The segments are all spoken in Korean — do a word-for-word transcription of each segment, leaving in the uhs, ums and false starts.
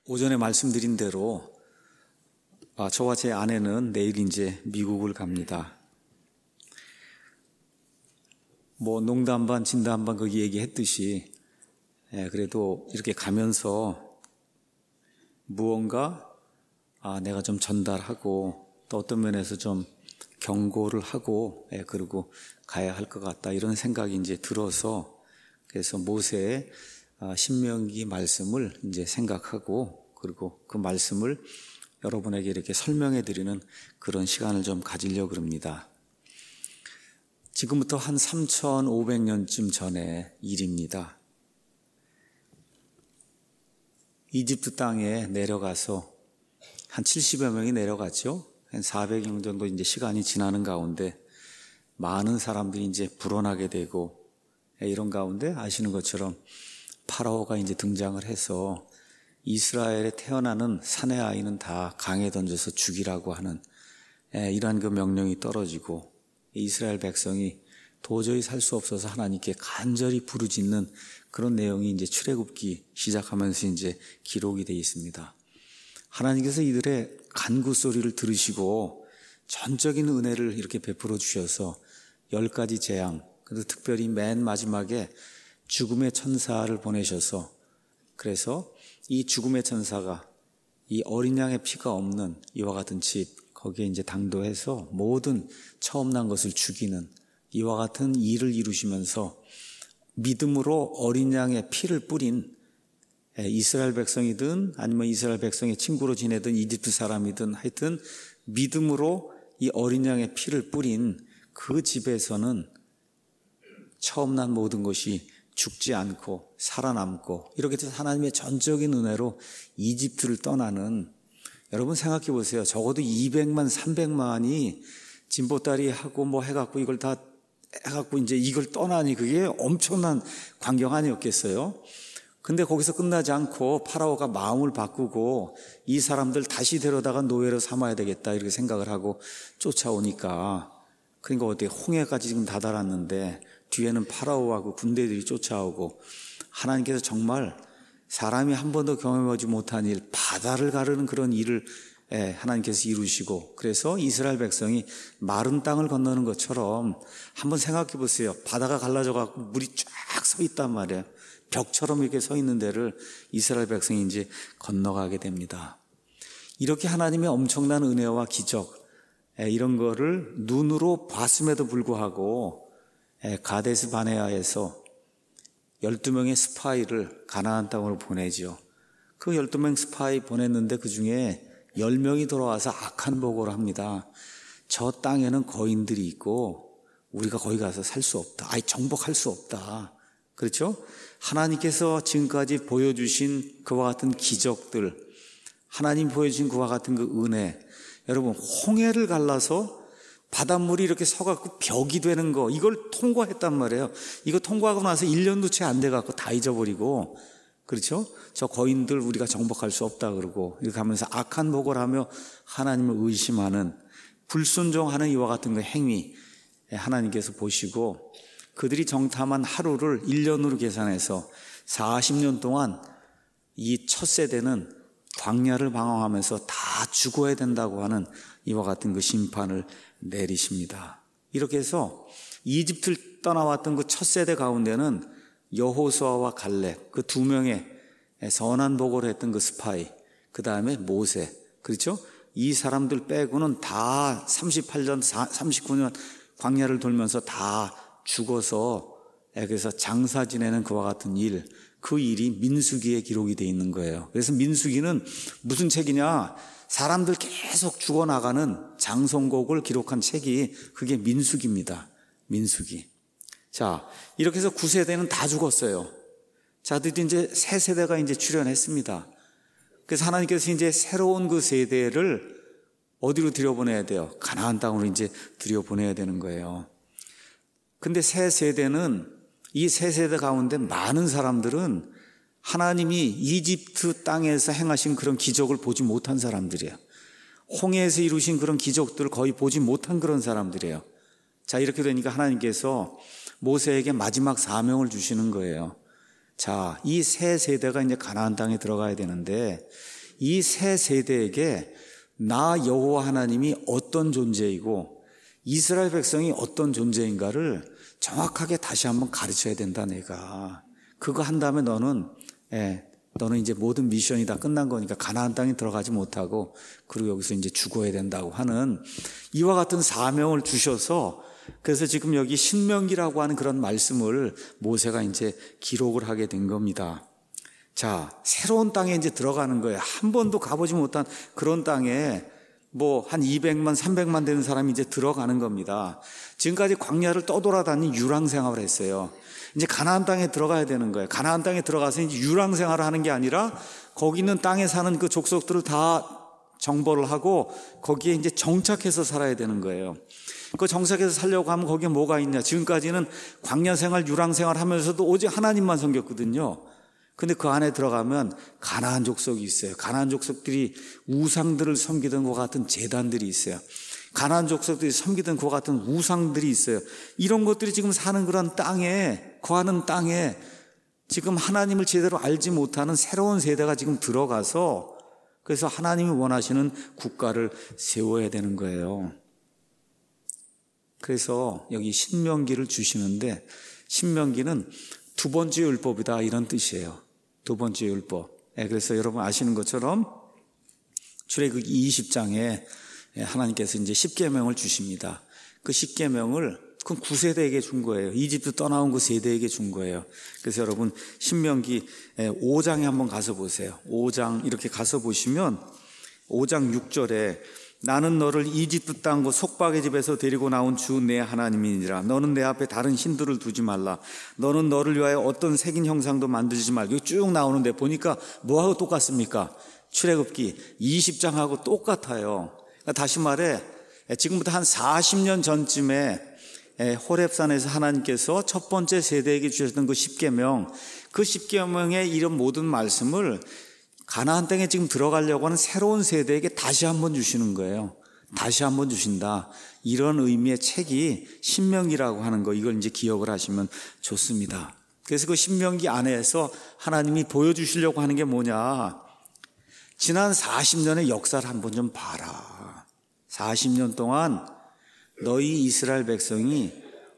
오전에 말씀드린 대로 아, 저와 제 아내는 내일 이제 미국을 갑니다. 뭐 농담 반 진담 반 거기 얘기했듯이 예, 그래도 이렇게 가면서 무언가 아, 내가 좀 전달하고 또 어떤 면에서 좀 경고를 하고 예, 그리고 가야 할 것 같다 이런 생각이 이제 들어서 그래서 모세의 아, 신명기 말씀을 이제 생각하고 그리고 그 말씀을 여러분에게 이렇게 설명해 드리는 그런 시간을 좀 가지려고 합니다. 지금부터 한 삼천오백 년쯤 전의 일입니다. 이집트 땅에 내려가서 한 칠십여 명이 내려갔죠. 한 사백 명 정도 이제 시간이 지나는 가운데 많은 사람들이 이제 불어나게 되고 이런 가운데 아시는 것처럼 파라오가 이제 등장을 해서 이스라엘에 태어나는 사내 아이는 다 강에 던져서 죽이라고 하는 이러한 그 명령이 떨어지고 이스라엘 백성이 도저히 살 수 없어서 하나님께 간절히 부르짖는 그런 내용이 이제 출애굽기 시작하면서 이제 기록이 되어 있습니다. 하나님께서 이들의 간구 소리를 들으시고 전적인 은혜를 이렇게 베풀어 주셔서 열 가지 재앙, 그래도 특별히 맨 마지막에 죽음의 천사를 보내셔서 그래서 이 죽음의 천사가 이 어린 양의 피가 없는 이와 같은 집 거기에 이제 당도해서 모든 처음 난 것을 죽이는 이와 같은 일을 이루시면서 믿음으로 어린 양의 피를 뿌린 이스라엘 백성이든 아니면 이스라엘 백성의 친구로 지내든 이집트 사람이든 하여튼 믿음으로 이 어린 양의 피를 뿌린 그 집에서는 처음 난 모든 것이 죽지 않고 살아남고 이렇게 해서 하나님의 전적인 은혜로 이집트를 떠나는 여러분 생각해 보세요. 적어도 이백만, 삼백만이 진보다리 하고 뭐 해갖고 이걸 다 해갖고 이제 이걸 떠나니 그게 엄청난 광경 아니었겠어요? 근데 거기서 끝나지 않고 파라오가 마음을 바꾸고 이 사람들 다시 데려다가 노예로 삼아야 되겠다 이렇게 생각을 하고 쫓아오니까 그러니까 어떻게 홍해까지 지금 다다랐는데 뒤에는 파라오하고 군대들이 쫓아오고 하나님께서 정말 사람이 한 번도 경험하지 못한 일, 바다를 가르는 그런 일을 하나님께서 이루시고 그래서 이스라엘 백성이 마른 땅을 건너는 것처럼 한번 생각해 보세요. 바다가 갈라져 갖고 물이 쫙 서 있단 말이에요. 벽처럼 이렇게 서 있는 데를 이스라엘 백성이 이제 건너가게 됩니다. 이렇게 하나님의 엄청난 은혜와 기적 이런 거를 눈으로 봤음에도 불구하고 가데스 바네아에서 열두 명의 스파이를 가나안 땅으로 보내죠. 그 열두 명 스파이 보냈는데 그 중에 열 명이 돌아와서 악한 보고를 합니다. 저 땅에는 거인들이 있고 우리가 거기 가서 살 수 없다. 아예 정복할 수 없다. 그렇죠? 하나님께서 지금까지 보여주신 그와 같은 기적들, 하나님 보여주신 그와 같은 그 은혜, 여러분 홍해를 갈라서 바닷물이 이렇게 서갖고 벽이 되는 거 이걸 통과했단 말이에요. 이거 통과하고 나서 일 년도 채 안 돼갖고 다 잊어버리고 그렇죠? 저 거인들 우리가 정복할 수 없다 그러고 이렇게 하면서 악한 보고를 하며 하나님을 의심하는 불순종하는 이와 같은 그 행위 하나님께서 보시고 그들이 정탐한 하루를 일 년으로 계산해서 사십 년 동안 이 첫 세대는 광야를 방황하면서 다 죽어야 된다고 하는 이와 같은 그 심판을 내리십니다. 이렇게 해서 이집트를 떠나왔던 그 첫 세대 가운데는 여호수아와 갈렙 그 두 명의 선한 보고를 했던 그 스파이 그 다음에 모세 그렇죠? 이 사람들 빼고는 다 삼십팔 년, 삼십구 년 광야를 돌면서 다 죽어서 그래서 장사 지내는 그와 같은 일 그 일이 민수기에 기록이 되어 있는 거예요. 그래서 민수기는 무슨 책이냐 사람들 계속 죽어나가는 장성곡을 기록한 책이 그게 민수기입니다. 민수기. 자, 이렇게 해서 구 세대는 다 죽었어요. 자, 드디어 이제 새 세대가 이제 출현했습니다. 그래서 하나님께서 이제 새로운 그 세대를 어디로 들여보내야 돼요? 가나안 땅으로 이제 들여보내야 되는 거예요. 근데 새 세대는 이 새 세대 가운데 많은 사람들은 하나님이 이집트 땅에서 행하신 그런 기적을 보지 못한 사람들이에요. 홍해에서 이루신 그런 기적들을 거의 보지 못한 그런 사람들이에요. 자, 이렇게 되니까 하나님께서 모세에게 마지막 사명을 주시는 거예요. 자, 이 새 세대가 이제 가나안 땅에 들어가야 되는데 이 새 세대에게 나 여호와 하나님이 어떤 존재이고 이스라엘 백성이 어떤 존재인가를 정확하게 다시 한번 가르쳐야 된다. 내가 그거 한 다음에 너는 예, 너는 이제 모든 미션이 다 끝난 거니까 가나안 땅에 들어가지 못하고 그리고 여기서 이제 죽어야 된다고 하는 이와 같은 사명을 주셔서 그래서 지금 여기 신명기라고 하는 그런 말씀을 모세가 이제 기록을 하게 된 겁니다. 자, 새로운 땅에 이제 들어가는 거예요. 한 번도 가보지 못한 그런 땅에 뭐 한 이백만, 삼백만 되는 사람이 이제 들어가는 겁니다. 지금까지 광야를 떠돌아다닌 유랑 생활을 했어요. 이제 가나안 땅에 들어가야 되는 거예요. 가나안 땅에 들어가서 이제 유랑 생활을 하는 게 아니라 거기 있는 땅에 사는 그 족속들을 다 정벌을 하고 거기에 이제 정착해서 살아야 되는 거예요. 그 정착해서 살려고 하면 거기에 뭐가 있냐? 지금까지는 광야 생활, 유랑 생활 하면서도 오직 하나님만 섬겼거든요. 근데 그 안에 들어가면 가나안 족속이 있어요. 가나안 족속들이 우상들을 섬기던 것 같은 제단들이 있어요. 가나안 족속들이 섬기던 것 같은 우상들이 있어요. 이런 것들이 지금 사는 그런 땅에, 거하는 땅에 지금 하나님을 제대로 알지 못하는 새로운 세대가 지금 들어가서 그래서 하나님이 원하시는 국가를 세워야 되는 거예요. 그래서 여기 신명기를 주시는데 신명기는 두 번째 율법이다 이런 뜻이에요. 두 번째 율법. 그래서 여러분 아시는 것처럼 출애굽기 이십 장에 하나님께서 이제 십계명을 주십니다. 그 십계명을 그 구 세대에게 준 거예요. 이집트 떠나온 그 세대에게 준 거예요. 그래서 여러분 신명기 오 장에 한번 가서 보세요. 오 장 이렇게 가서 보시면 오 장 육 절에 나는 너를 이집트 땅 그 속박의 집에서 데리고 나온 주 내 하나님이니라. 너는 내 앞에 다른 신들을 두지 말라. 너는 너를 위하여 어떤 색인 형상도 만들지 말고. 쭉 나오는데 보니까 뭐하고 똑같습니까? 출애굽기 이십 장하고 똑같아요. 그러니까 다시 말해 지금부터 한 사십 년 전쯤에 호렙산에서 하나님께서 첫 번째 세대에게 주셨던 그 십계명, 그 십계명의 이런 모든 말씀을 가나안 땅에 지금 들어가려고 하는 새로운 세대에게 다시 한번 주시는 거예요. 다시 한번 주신다. 이런 의미의 책이 신명기라고 하는 거, 이걸 이제 기억을 하시면 좋습니다. 그래서 그 신명기 안에서 하나님이 보여주시려고 하는 게 뭐냐? 지난 사십 년의 역사를 한번 좀 봐라. 사십 년 동안 너희 이스라엘 백성이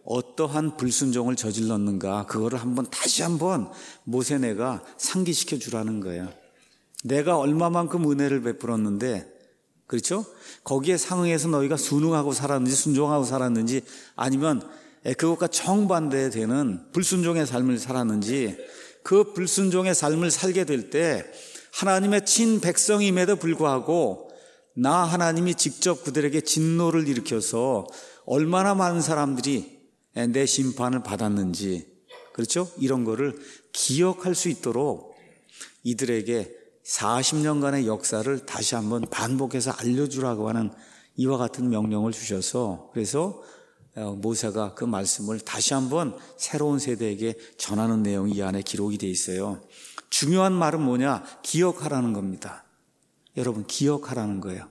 어떠한 불순종을 저질렀는가, 그거를 한번 다시 한번 모세네가 상기시켜 주라는 거예요. 내가 얼마만큼 은혜를 베풀었는데, 그렇죠? 거기에 상응해서 너희가 순응하고 살았는지 순종하고 살았는지 아니면 그것과 정반대되는 불순종의 삶을 살았는지, 그 불순종의 삶을 살게 될 때 하나님의 친백성임에도 불구하고 나 하나님이 직접 그들에게 진노를 일으켜서 얼마나 많은 사람들이 내 심판을 받았는지, 그렇죠? 이런 거를 기억할 수 있도록 이들에게 사십 년간의 역사를 다시 한번 반복해서 알려주라고 하는 이와 같은 명령을 주셔서, 그래서 모세가 그 말씀을 다시 한번 새로운 세대에게 전하는 내용이 이 안에 기록이 되어 있어요. 중요한 말은 뭐냐? 기억하라는 겁니다. 여러분, 기억하라는 거예요.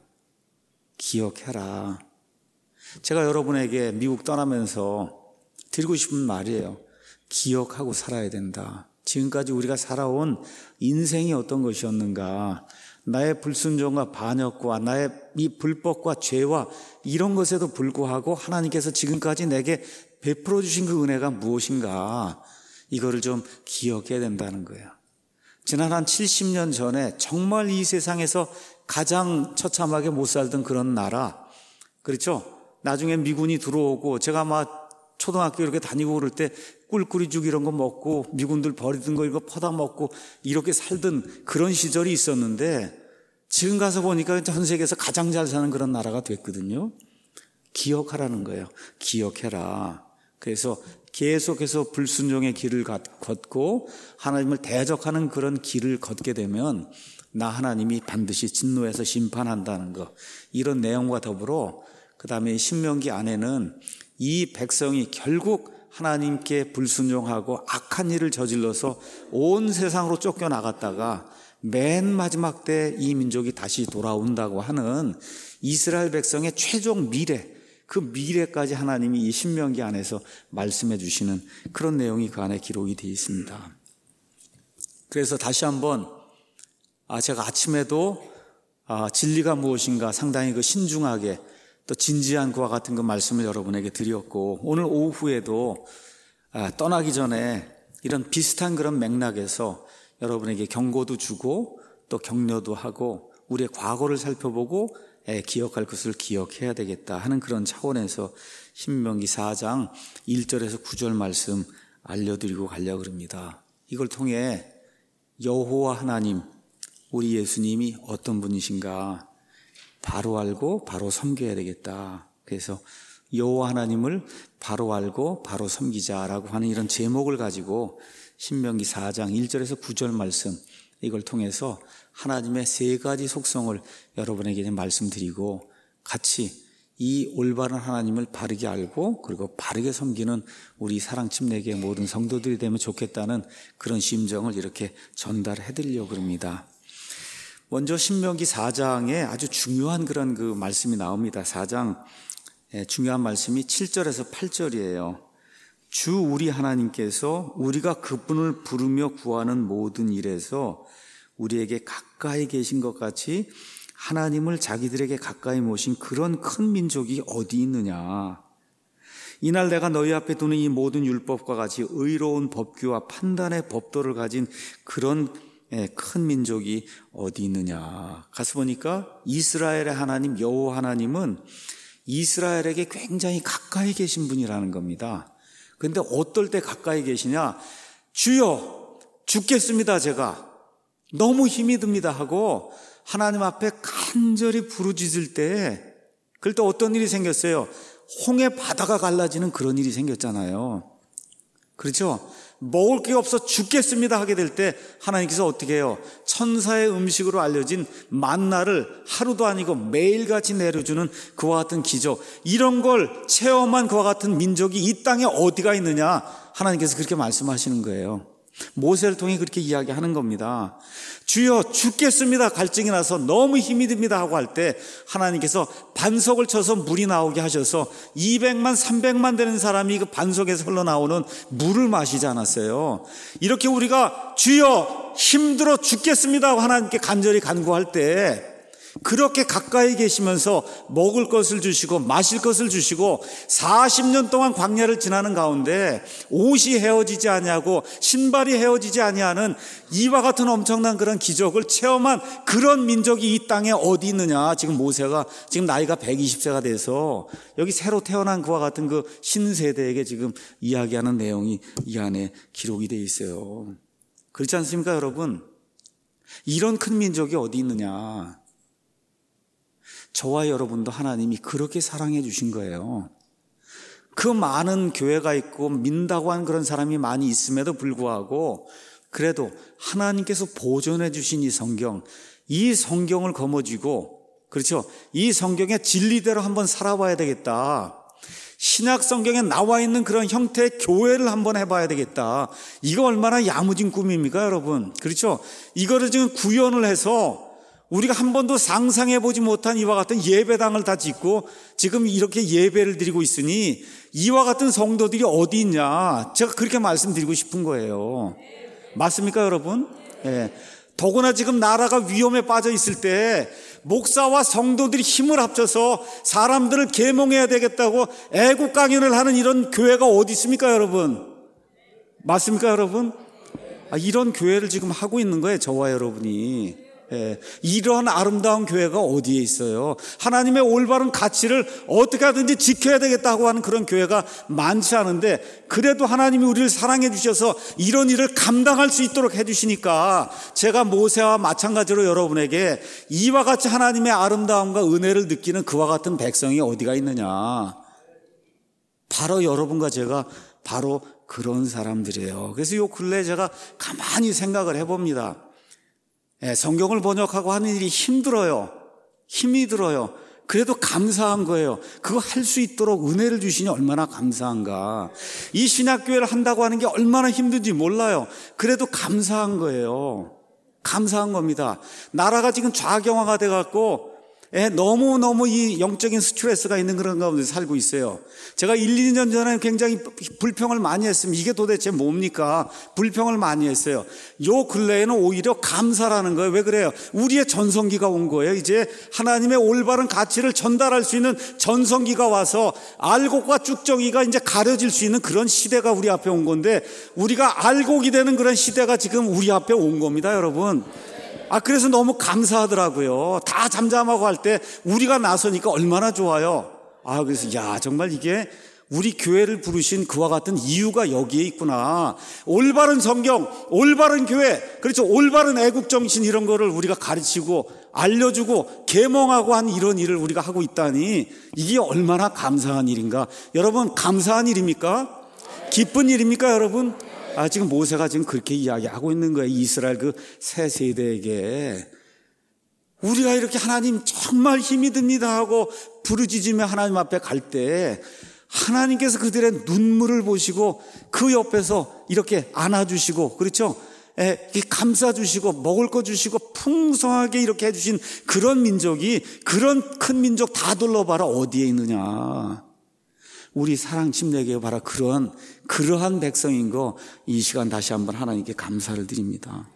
기억해라. 제가 여러분에게 미국 떠나면서 드리고 싶은 말이에요. 기억하고 살아야 된다. 지금까지 우리가 살아온 인생이 어떤 것이었는가, 나의 불순종과 반역과 나의 이 불법과 죄와 이런 것에도 불구하고 하나님께서 지금까지 내게 베풀어 주신 그 은혜가 무엇인가, 이거를 좀 기억해야 된다는 거예요. 지난 한 칠십 년 전에 정말 이 세상에서 가장 처참하게 못 살던 그런 나라, 그렇죠? 나중에 미군이 들어오고 제가 막 초등학교 이렇게 다니고 그럴 때 꿀꿀이죽 이런 거 먹고 미군들 버리던 거 이거 퍼다 먹고 이렇게 살던 그런 시절이 있었는데, 지금 가서 보니까 전 세계에서 가장 잘 사는 그런 나라가 됐거든요. 기억하라는 거예요. 기억해라. 그래서 계속해서 불순종의 길을 걷고 하나님을 대적하는 그런 길을 걷게 되면 나 하나님이 반드시 진노해서 심판한다는 거, 이런 내용과 더불어 그 다음에 신명기 안에는 이 백성이 결국 하나님께 불순종하고 악한 일을 저질러서 온 세상으로 쫓겨나갔다가 맨 마지막 때 이 민족이 다시 돌아온다고 하는 이스라엘 백성의 최종 미래, 그 미래까지 하나님이 이 신명기 안에서 말씀해 주시는 그런 내용이 그 안에 기록이 되어 있습니다. 그래서 다시 한번 아, 제가 아침에도 아, 진리가 무엇인가 상당히 그 신중하게 또 진지한 그와 같은 그 말씀을 여러분에게 드렸고, 오늘 오후에도 아, 떠나기 전에 이런 비슷한 그런 맥락에서 여러분에게 경고도 주고 또 격려도 하고 우리의 과거를 살펴보고 에, 기억할 것을 기억해야 되겠다 하는 그런 차원에서 신명기 사 장 일 절에서 구 절 말씀 알려드리고 가려고 합니다. 이걸 통해 여호와 하나님, 우리 예수님이 어떤 분이신가 바로 알고 바로 섬겨야 되겠다. 그래서 여호와 하나님을 바로 알고 바로 섬기자라고 하는 이런 제목을 가지고 신명기 사 장 일 절에서 구 절 말씀, 이걸 통해서 하나님의 세 가지 속성을 여러분에게 말씀드리고 같이 이 올바른 하나님을 바르게 알고 그리고 바르게 섬기는 우리 사랑침례교회 모든 성도들이 되면 좋겠다는 그런 심정을 이렇게 전달해 드리려고 합니다. 먼저 신명기 사 장에 아주 중요한 그런 그 말씀이 나옵니다. 사 장 중요한 말씀이 칠 절에서 팔 절이에요. 주 우리 하나님께서 우리가 그분을 부르며 구하는 모든 일에서 우리에게 가까이 계신 것 같이 하나님을 자기들에게 가까이 모신 그런 큰 민족이 어디 있느냐. 이날 내가 너희 앞에 두는 이 모든 율법과 같이 의로운 법규와 판단의 법도를 가진 그런 큰 민족이 어디 있느냐. 가서 보니까 이스라엘의 하나님 여호와 하나님은 이스라엘에게 굉장히 가까이 계신 분이라는 겁니다. 그런데 어떨 때 가까이 계시냐. 주여 죽겠습니다 제가. 너무 힘이 듭니다 하고 하나님 앞에 간절히 부르짖을 때, 그럴 때 어떤 일이 생겼어요? 홍해 바다가 갈라지는 그런 일이 생겼잖아요. 그렇죠? 먹을 게 없어 죽겠습니다 하게 될 때 하나님께서 어떻게 해요? 천사의 음식으로 알려진 만나를 하루도 아니고 매일같이 내려주는 그와 같은 기적, 이런 걸 체험한 그와 같은 민족이 이 땅에 어디가 있느냐. 하나님께서 그렇게 말씀하시는 거예요. 모세를 통해 그렇게 이야기하는 겁니다. 주여 죽겠습니다 갈증이 나서 너무 힘이 듭니다 하고 할 때 하나님께서 반석을 쳐서 물이 나오게 하셔서 이백만 삼백만 되는 사람이 그 반석에서 흘러나오는 물을 마시지 않았어요. 이렇게 우리가 주여 힘들어 죽겠습니다 하고 하나님께 간절히 간구할 때 그렇게 가까이 계시면서 먹을 것을 주시고 마실 것을 주시고 사십 년 동안 광야를 지나는 가운데 옷이 헤어지지 아니하고 신발이 헤어지지 아니하는 이와 같은 엄청난 그런 기적을 체험한 그런 민족이 이 땅에 어디 있느냐. 지금 모세가 지금 나이가 백이십 세가 돼서 여기 새로 태어난 그와 같은 그 신세대에게 지금 이야기하는 내용이 이 안에 기록이 되어 있어요. 그렇지 않습니까 여러분? 이런 큰 민족이 어디 있느냐. 저와 여러분도 하나님이 그렇게 사랑해 주신 거예요. 그 많은 교회가 있고 민다고 한 그런 사람이 많이 있음에도 불구하고 그래도 하나님께서 보존해 주신 이 성경, 이 성경을 거머쥐고, 그렇죠? 이 성경의 진리대로 한번 살아봐야 되겠다. 신약 성경에 나와 있는 그런 형태의 교회를 한번 해봐야 되겠다. 이거 얼마나 야무진 꿈입니까 여러분? 그렇죠? 이거를 지금 구현을 해서 우리가 한 번도 상상해보지 못한 이와 같은 예배당을 다 짓고 지금 이렇게 예배를 드리고 있으니 이와 같은 성도들이 어디 있냐. 제가 그렇게 말씀드리고 싶은 거예요. 맞습니까 여러분? 예. 더구나 지금 나라가 위험에 빠져 있을 때 목사와 성도들이 힘을 합쳐서 사람들을 계몽해야 되겠다고 애국 강연을 하는 이런 교회가 어디 있습니까 여러분? 맞습니까 여러분? 아, 이런 교회를 지금 하고 있는 거예요 저와 여러분이. 예, 이런 아름다운 교회가 어디에 있어요? 하나님의 올바른 가치를 어떻게 하든지 지켜야 되겠다고 하는 그런 교회가 많지 않은데 그래도 하나님이 우리를 사랑해 주셔서 이런 일을 감당할 수 있도록 해 주시니까 제가 모세와 마찬가지로 여러분에게 이와 같이 하나님의 아름다움과 은혜를 느끼는 그와 같은 백성이 어디가 있느냐. 바로 여러분과 제가 바로 그런 사람들이에요. 그래서 요 근래에 제가 가만히 생각을 해봅니다. 예, 성경을 번역하고 하는 일이 힘들어요. 힘이 들어요. 그래도 감사한 거예요. 그거 할 수 있도록 은혜를 주시니 얼마나 감사한가. 이 신학교회를 한다고 하는 게 얼마나 힘든지 몰라요. 그래도 감사한 거예요. 감사한 겁니다. 나라가 지금 좌경화가 돼갖고 예, 너무너무 이 영적인 스트레스가 있는 그런 가운데 살고 있어요. 제가 일, 이 년 전에 굉장히 불평을 많이 했습니다. 이게 도대체 뭡니까? 불평을 많이 했어요. 요 근래에는 오히려 감사라는 거예요. 왜 그래요? 우리의 전성기가 온 거예요. 이제 하나님의 올바른 가치를 전달할 수 있는 전성기가 와서 알곡과 쭉정이가 이제 가려질 수 있는 그런 시대가 우리 앞에 온 건데, 우리가 알곡이 되는 그런 시대가 지금 우리 앞에 온 겁니다, 여러분. 아, 그래서 너무 감사하더라고요. 다 잠잠하고 할 때 우리가 나서니까 얼마나 좋아요. 아, 그래서 야, 정말 이게 우리 교회를 부르신 그와 같은 이유가 여기에 있구나. 올바른 성경, 올바른 교회, 그렇죠. 올바른 애국정신 이런 거를 우리가 가르치고 알려주고 계몽하고 한 이런 일을 우리가 하고 있다니, 이게 얼마나 감사한 일인가. 여러분, 감사한 일입니까? 기쁜 일입니까, 여러분? 아, 지금 모세가 지금 그렇게 이야기하고 있는 거예요. 이스라엘 그 새 세대에게. 우리가 이렇게 하나님 정말 힘이 듭니다 하고 부르짖으며 하나님 앞에 갈 때, 하나님께서 그들의 눈물을 보시고 그 옆에서 이렇게 안아주시고, 그렇죠? 예, 감싸주시고 먹을 거 주시고 풍성하게 이렇게 해주신 그런 민족이, 그런 큰 민족 다 둘러봐라 어디에 있느냐. 우리 사랑 침례교회 바로 그런 그러한 백성인 거, 이 시간 다시 한번 하나님께 감사를 드립니다.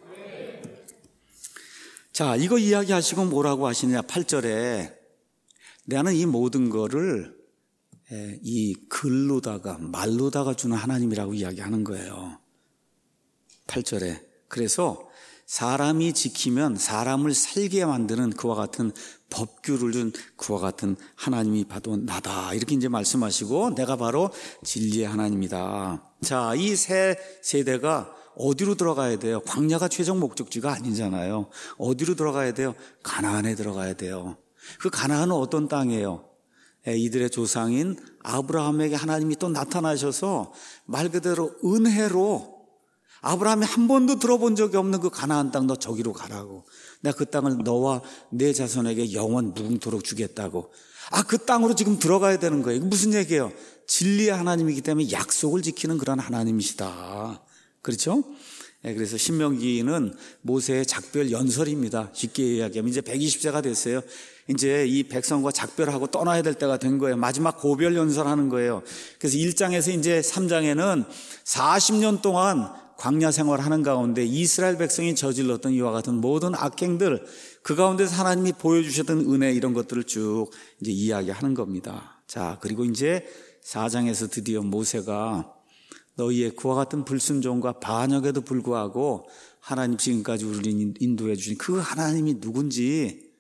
자, 이거 이야기하시고 뭐라고 하시느냐. 팔 절에 나는 이 모든 거를 이 글로다가 말로다가 주는 하나님이라고 이야기하는 거예요. 팔 절에. 그래서 사람이 지키면 사람을 살게 만드는 그와 같은 법규를 준 그와 같은 하나님이 바로 나다, 이렇게 이제 말씀하시고, 내가 바로 진리의 하나님이다. 자, 이 새 세대가 어디로 들어가야 돼요? 광야가 최종 목적지가 아니잖아요. 어디로 들어가야 돼요? 가나안에 들어가야 돼요. 그 가나안은 어떤 땅이에요? 이들의 조상인 아브라함에게 하나님이 또 나타나셔서 말 그대로 은혜로, 아브라함이 한 번도 들어본 적이 없는 그 가나안 땅, 너 저기로 가라고. 내가 그 땅을 너와 내 자손에게 영원 무궁토록 주겠다고. 아, 그 땅으로 지금 들어가야 되는 거예요. 이게 무슨 얘기예요? 진리의 하나님이기 때문에 약속을 지키는 그런 하나님이시다. 그렇죠? 네, 그래서 신명기는 모세의 작별 연설입니다. 쉽게 이야기하면 이제 백이십 세가 됐어요. 이제 이 백성과 작별하고 떠나야 될 때가 된 거예요. 마지막 고별 연설하는 거예요. 그래서 일 장에서 이제 삼 장에는 사십 년 동안 광야 생활하는 가운데 이스라엘 백성이 저질렀던 이와 같은 모든 악행들, 그 가운데서 하나님이 보여주셨던 은혜, 이런 것들을 쭉 이제 이야기하는 겁니다. 자, 그리고 이제 사 장에서 드디어 모세가 너희의 그와 같은 불순종과 반역에도 불구하고 하나님 지금까지 우리를 인도해 주신 그 하나님이 누군지,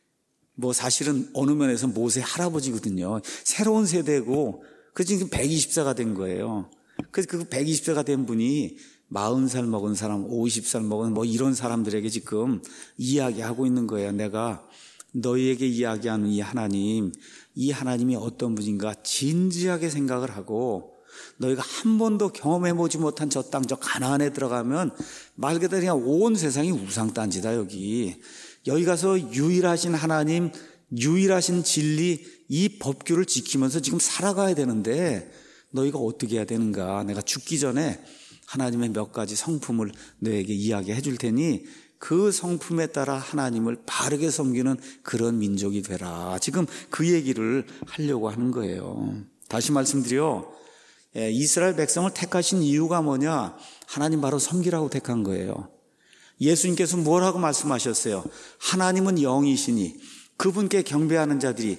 뭐 사실은 어느 면에서 모세 할아버지거든요. 새로운 세대고, 그 지금 백이십 세가 된 거예요. 그래서 그 백이십 세가 된 분이 마흔 살 먹은 사람, 오십 살 먹은 뭐 이런 사람들에게 지금 이야기하고 있는 거예요. 내가 너희에게 이야기하는 이 하나님, 이 하나님이 어떤 분인가 진지하게 생각을 하고, 너희가 한 번도 경험해보지 못한 저 땅, 저 가나안에 들어가면 말 그대로 그냥 온 세상이 우상단지다. 여기 여기 가서 유일하신 하나님, 유일하신 진리, 이 법규를 지키면서 지금 살아가야 되는데 너희가 어떻게 해야 되는가. 내가 죽기 전에 하나님의 몇 가지 성품을 너에게 이야기해 줄 테니 그 성품에 따라 하나님을 바르게 섬기는 그런 민족이 되라. 지금 그 얘기를 하려고 하는 거예요. 다시 말씀드려, 이스라엘 백성을 택하신 이유가 뭐냐? 하나님 바로 섬기라고 택한 거예요. 예수님께서 뭐라고 말씀하셨어요? 하나님은 영이시니 그분께 경배하는 자들이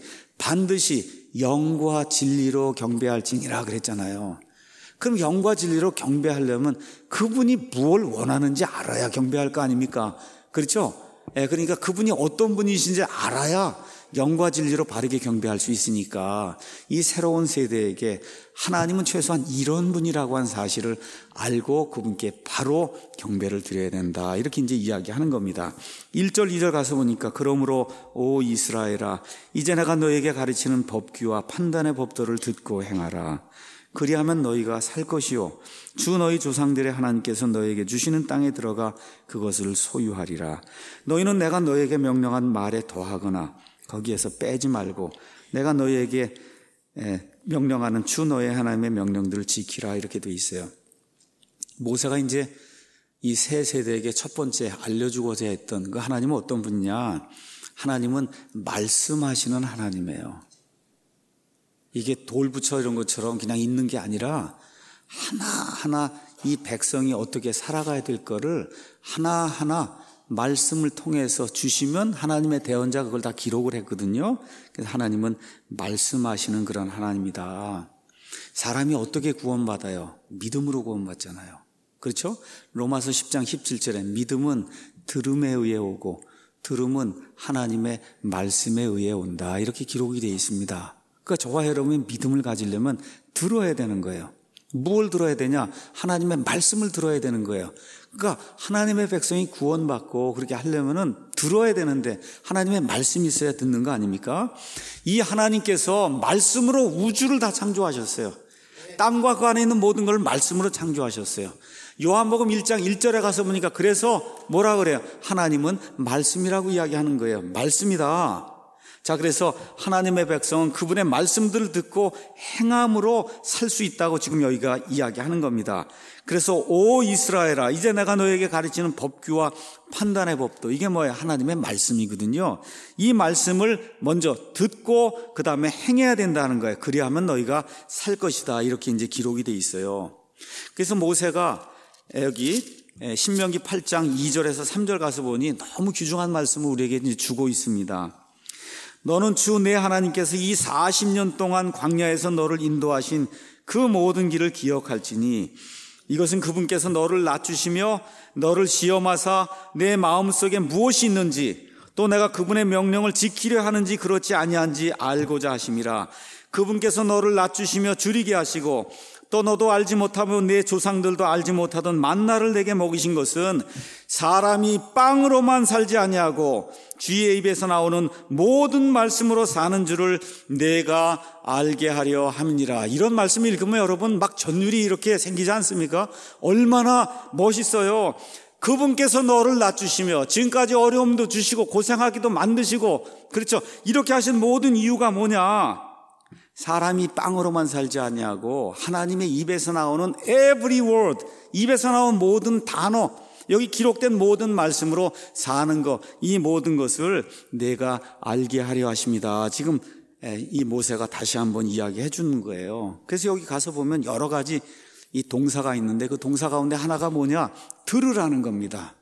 반드시 영과 진리로 경배할지니라 그랬잖아요. 그럼 영과 진리로 경배하려면 그분이 무엇을 원하는지 알아야 경배할 거 아닙니까? 그렇죠? 예, 그러니까 그분이 어떤 분이신지 알아야 영과 진리로 바르게 경배할 수 있으니까 이 새로운 세대에게 하나님은 최소한 이런 분이라고 한 사실을 알고 그분께 바로 경배를 드려야 된다. 이렇게 이제 이야기하는 겁니다. 일 절, 이 절 가서 보니까 그러므로 오 이스라엘아, 이제 내가 너에게 가르치는 법규와 판단의 법도를 듣고 행하라. 그리하면 너희가 살 것이요 주 너희 조상들의 하나님께서 너희에게 주시는 땅에 들어가 그것을 소유하리라. 너희는 내가 너희에게 명령한 말에 더하거나 거기에서 빼지 말고 내가 너희에게 명령하는 주 너희 하나님의 명령들을 지키라. 이렇게 돼 있어요. 모세가 이제 이 새 세대에게 첫 번째 알려주고자 했던 그 하나님은 어떤 분이냐? 하나님은 말씀하시는 하나님이에요. 이게 돌부처 이런 것처럼 그냥 있는 게 아니라 하나하나 이 백성이 어떻게 살아가야 될 거를 하나하나 말씀을 통해서 주시면 하나님의 대언자가 그걸 다 기록을 했거든요. 그래서 하나님은 말씀하시는 그런 하나님이다. 사람이 어떻게 구원받아요? 믿음으로 구원받잖아요. 그렇죠? 로마서 십 장 십칠 절에 믿음은 들음에 의해 오고 들음은 하나님의 말씀에 의해 온다. 이렇게 기록이 되어 있습니다. 그러니까 저와 여러분이 믿음을 가지려면 들어야 되는 거예요. 뭘 들어야 되냐? 하나님의 말씀을 들어야 되는 거예요. 그러니까 하나님의 백성이 구원받고 그렇게 하려면은 들어야 되는데 하나님의 말씀이 있어야 듣는 거 아닙니까? 이 하나님께서 말씀으로 우주를 다 창조하셨어요. 땅과 그 안에 있는 모든 걸 말씀으로 창조하셨어요. 요한복음 일 장 일 절에 가서 보니까 그래서 뭐라 그래요? 하나님은 말씀이라고 이야기하는 거예요. 말씀이다. 자, 그래서 하나님의 백성은 그분의 말씀들을 듣고 행함으로 살 수 있다고 지금 여기가 이야기하는 겁니다. 그래서 오 이스라엘아, 이제 내가 너에게 가르치는 법규와 판단의 법도, 이게 뭐예요? 하나님의 말씀이거든요. 이 말씀을 먼저 듣고 그 다음에 행해야 된다는 거예요. 그리하면 너희가 살 것이다. 이렇게 이제 기록이 돼 있어요. 그래서 모세가 여기 신명기 팔 장 이 절에서 삼 절 가서 보니 너무 귀중한 말씀을 우리에게 이제 주고 있습니다. 너는 주 내 하나님께서 이 사십 년 동안 광야에서 너를 인도하신 그 모든 길을 기억할지니 이것은 그분께서 너를 낮추시며 너를 시험하사 내 마음속에 무엇이 있는지 또 내가 그분의 명령을 지키려 하는지 그렇지 아니한지 알고자 하심이라. 그분께서 너를 낮추시며 줄이게 하시고 또 너도 알지 못하며 내 조상들도 알지 못하던 만나를 내게 먹이신 것은 사람이 빵으로만 살지 아니하고 주의 입에서 나오는 모든 말씀으로 사는 줄을 내가 알게 하려 함이니라. 이런 말씀을 읽으면 여러분 막 전율이 이렇게 생기지 않습니까? 얼마나 멋있어요. 그분께서 너를 낮추시며 지금까지 어려움도 주시고 고생하기도 만드시고, 그렇죠? 이렇게 하신 모든 이유가 뭐냐? 사람이 빵으로만 살지 아니하고 하나님의 입에서 나오는 every word, 입에서 나온 모든 단어, 여기 기록된 모든 말씀으로 사는 것, 이 모든 것을 내가 알게 하려 하십니다. 지금 이 모세가 다시 한번 이야기해 주는 거예요. 그래서 여기 가서 보면 여러 가지 이 동사가 있는데 그 동사 가운데 하나가 뭐냐? 들으라는 겁니다.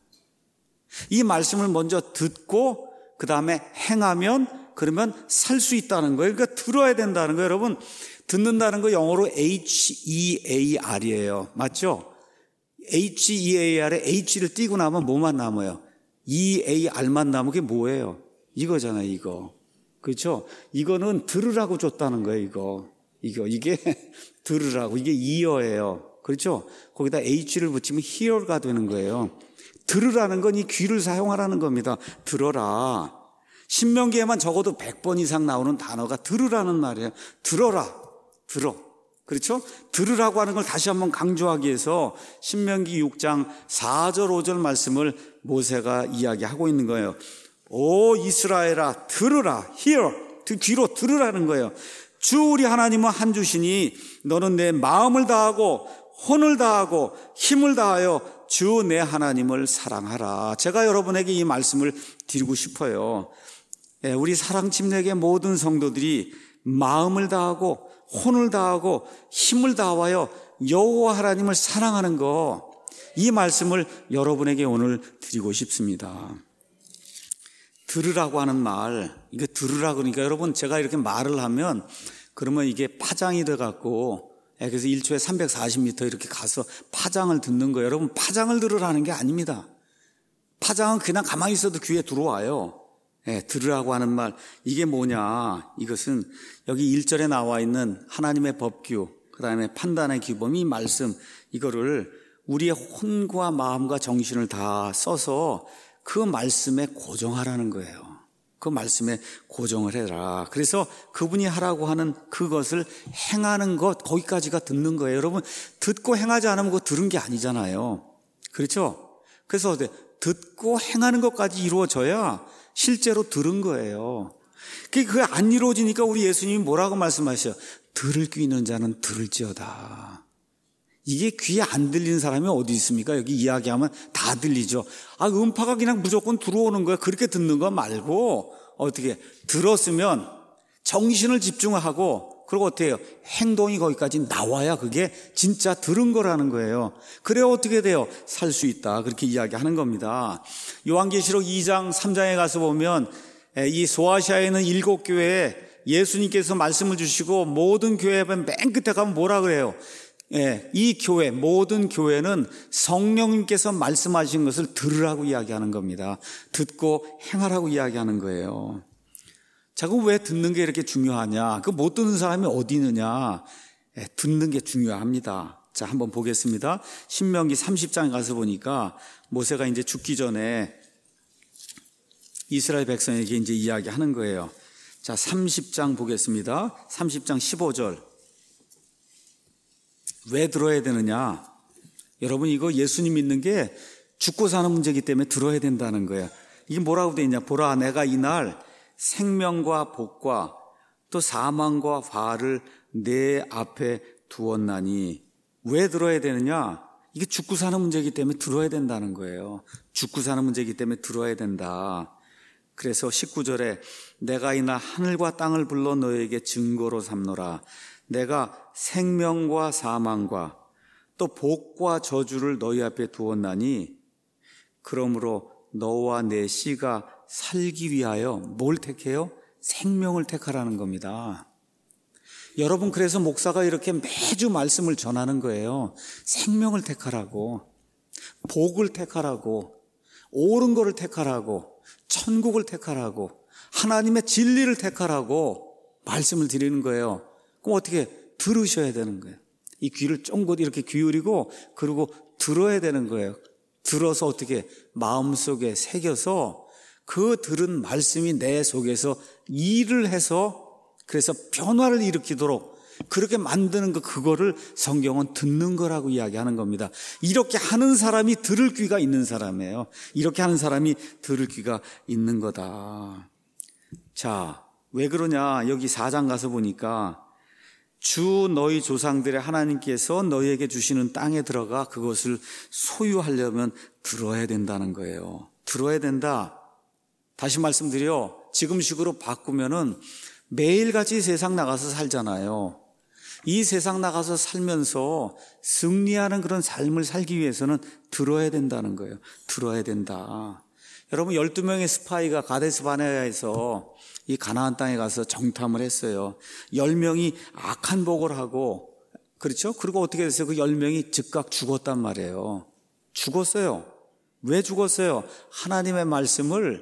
이 말씀을 먼저 듣고 그 다음에 행하면 그러면 살 수 있다는 거예요. 그러니까 들어야 된다는 거예요. 여러분, 듣는다는 거 영어로 에이치 이 에이 알이에요. 맞죠? 에이치 이 에이 알에 H를 띄고 나면 뭐만 남아요? 이 에이 알만 남은 게 뭐예요? 이거잖아요, 이거. 그렇죠? 이거는 들으라고 줬다는 거예요, 이거. 이거, 이게 들으라고. 이게 ear예요. 그렇죠? 거기다 H를 붙이면 hear가 되는 거예요. 들으라는 건 이 귀를 사용하라는 겁니다. 들어라. 신명기에만 적어도 백 번 이상 나오는 단어가 들으라는 말이에요. 들어라. 들어. 그렇죠? 들으라고 하는 걸 다시 한번 강조하기 위해서 신명기 육 장 사 절 오 절 말씀을 모세가 이야기하고 있는 거예요. 오 이스라엘아 들으라. hear. 귀로 들으라는 거예요. 주 우리 하나님은 한 주시니 너는 내 마음을 다하고 혼을 다하고 힘을 다하여 주 내 하나님을 사랑하라. 제가 여러분에게 이 말씀을 드리고 싶어요. 우리 사랑침례의 모든 성도들이 마음을 다하고 혼을 다하고 힘을 다하여 여호와 하나님을 사랑하는 거, 이 말씀을 여러분에게 오늘 드리고 싶습니다. 들으라고 하는 말, 이거 들으라 그러니까 여러분 제가 이렇게 말을 하면 그러면 이게 파장이 돼갖고 그래서 일 초에 삼백사십 미터 이렇게 가서 파장을 듣는 거예요. 여러분 파장을 들으라는 게 아닙니다. 파장은 그냥 가만히 있어도 귀에 들어와요. 네, 들으라고 하는 말, 이게 뭐냐? 이것은 여기 일 절에 나와 있는 하나님의 법규, 그 다음에 판단의 규범, 이 말씀, 이거를 우리의 혼과 마음과 정신을 다 써서 그 말씀에 고정하라는 거예요. 그 말씀에 고정을 해라. 그래서 그분이 하라고 하는 그것을 행하는 것, 거기까지가 듣는 거예요. 여러분, 듣고 행하지 않으면 그거 들은 게 아니잖아요. 그렇죠? 그래서 듣고 행하는 것까지 이루어져야 실제로 들은 거예요. 그게 안 이루어지니까 우리 예수님이 뭐라고 말씀하셔요? 들을 귀 있는 자는 들을지어다. 이게 귀에 안 들리는 사람이 어디 있습니까? 여기 이야기하면 다 들리죠. 아, 음파가 그냥 무조건 들어오는 거예요. 그렇게 듣는 거 말고 어떻게 들었으면 정신을 집중하고 그리고 어떻게 해요? 행동이 거기까지 나와야 그게 진짜 들은 거라는 거예요. 그래야 어떻게 돼요? 살 수 있다. 그렇게 이야기하는 겁니다. 요한계시록 이 장 삼 장에 가서 보면 이 소아시아에 있는 일곱 교회에 예수님께서 말씀을 주시고 모든 교회에 맨 끝에 가면 뭐라 그래요? 예, 이 교회, 모든 교회는 성령님께서 말씀하신 것을 들으라고 이야기하는 겁니다. 듣고 행하라고 이야기하는 거예요. 자, 그럼 왜 듣는 게 이렇게 중요하냐? 그 못 듣는 사람이 어디 있느냐? 예, 듣는 게 중요합니다. 자, 한번 보겠습니다. 신명기 삼십 장에 가서 보니까 모세가 이제 죽기 전에 이스라엘 백성에게 이제 이야기하는 거예요. 자, 삼십 장 보겠습니다. 삼십 장 십오 절. 왜 들어야 되느냐? 여러분, 이거 예수님 믿는 게 죽고 사는 문제이기 때문에 들어야 된다는 거예요. 이게 뭐라고 되어 있냐? 보라, 내가 이날 생명과 복과 또 사망과 화를 내 앞에 두었나니. 왜 들어야 되느냐? 이게 죽고 사는 문제이기 때문에 들어야 된다는 거예요. 죽고 사는 문제이기 때문에 들어야 된다. 그래서 십구 절에 내가 이날 하늘과 땅을 불러 너에게 증거로 삼노라. 내가 생명과 사망과 또 복과 저주를 너희 앞에 두었나니 그러므로 너와 내 씨가 살기 위하여 뭘 택해요? 생명을 택하라는 겁니다. 여러분, 그래서 목사가 이렇게 매주 말씀을 전하는 거예요. 생명을 택하라고, 복을 택하라고, 옳은 거를 택하라고, 천국을 택하라고, 하나님의 진리를 택하라고 말씀을 드리는 거예요. 그럼 어떻게 들으셔야 되는 거예요. 이 귀를 쫑긋 이렇게 기울이고 그리고 들어야 되는 거예요. 들어서 어떻게 마음속에 새겨서 그 들은 말씀이 내 속에서 일을 해서 그래서 변화를 일으키도록 그렇게 만드는 거, 그거를 성경은 듣는 거라고 이야기하는 겁니다. 이렇게 하는 사람이 들을 귀가 있는 사람이에요. 이렇게 하는 사람이 들을 귀가 있는 거다. 자, 왜 그러냐? 여기 사 장 가서 보니까 주 너희 조상들의 하나님께서 너희에게 주시는 땅에 들어가 그것을 소유하려면 들어야 된다는 거예요. 들어야 된다. 다시 말씀드려, 지금식으로 바꾸면은 매일같이 세상 나가서 살잖아요. 이 세상 나가서 살면서 승리하는 그런 삶을 살기 위해서는 들어야 된다는 거예요. 들어야 된다. 여러분, 열두 명의 스파이가 가데스 바네아에서 이 가나안 땅에 가서 정탐을 했어요. 열 명이 악한 복을 하고, 그렇죠? 그리고 어떻게 됐어요? 그 열 명이 즉각 죽었단 말이에요. 죽었어요. 왜 죽었어요? 하나님의 말씀을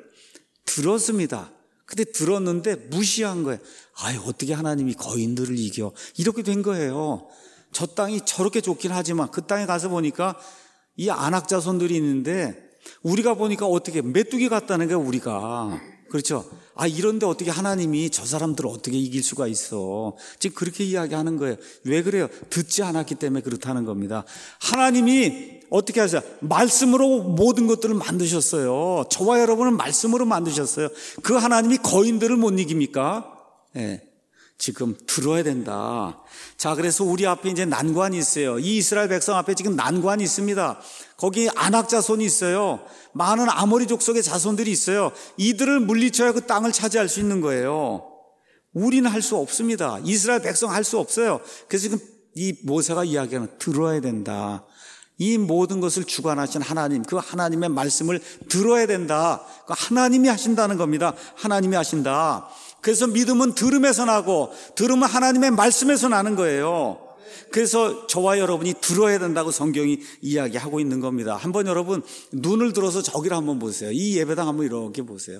들었습니다. 근데 들었는데 무시한 거예요. 아유, 어떻게 하나님이 거인들을 이겨? 이렇게 된 거예요. 저 땅이 저렇게 좋긴 하지만 그 땅에 가서 보니까 이 안악 자손들이 있는데 우리가 보니까 어떻게 메뚜기 같다는 거예요, 우리가. 그렇죠? 아, 이런데 어떻게 하나님이 저 사람들을 어떻게 이길 수가 있어? 지금 그렇게 이야기하는 거예요. 왜 그래요? 듣지 않았기 때문에 그렇다는 겁니다. 하나님이 어떻게 하세요? 말씀으로 모든 것들을 만드셨어요. 저와 여러분은 말씀으로 만드셨어요. 그 하나님이 거인들을 못 이깁니까? 예. 네. 지금 들어야 된다. 자, 그래서 우리 앞에 이제 난관이 있어요. 이 이스라엘 백성 앞에 지금 난관이 있습니다. 거기 안악 자손이 있어요. 많은 아모리 족속의 자손들이 있어요. 이들을 물리쳐야 그 땅을 차지할 수 있는 거예요. 우리는 할 수 없습니다. 이스라엘 백성 할 수 없어요. 그래서 지금 이 모세가 이야기하는 들어야 된다. 이 모든 것을 주관하신 하나님, 그 하나님의 말씀을 들어야 된다. 그 하나님이 하신다는 겁니다. 하나님이 하신다. 그래서 믿음은 들음에서 나고 들음은 하나님의 말씀에서 나는 거예요. 그래서 저와 여러분이 들어야 된다고 성경이 이야기하고 있는 겁니다. 한번 여러분 눈을 들어서 저기를 한번 보세요. 이 예배당 한번 이렇게 보세요.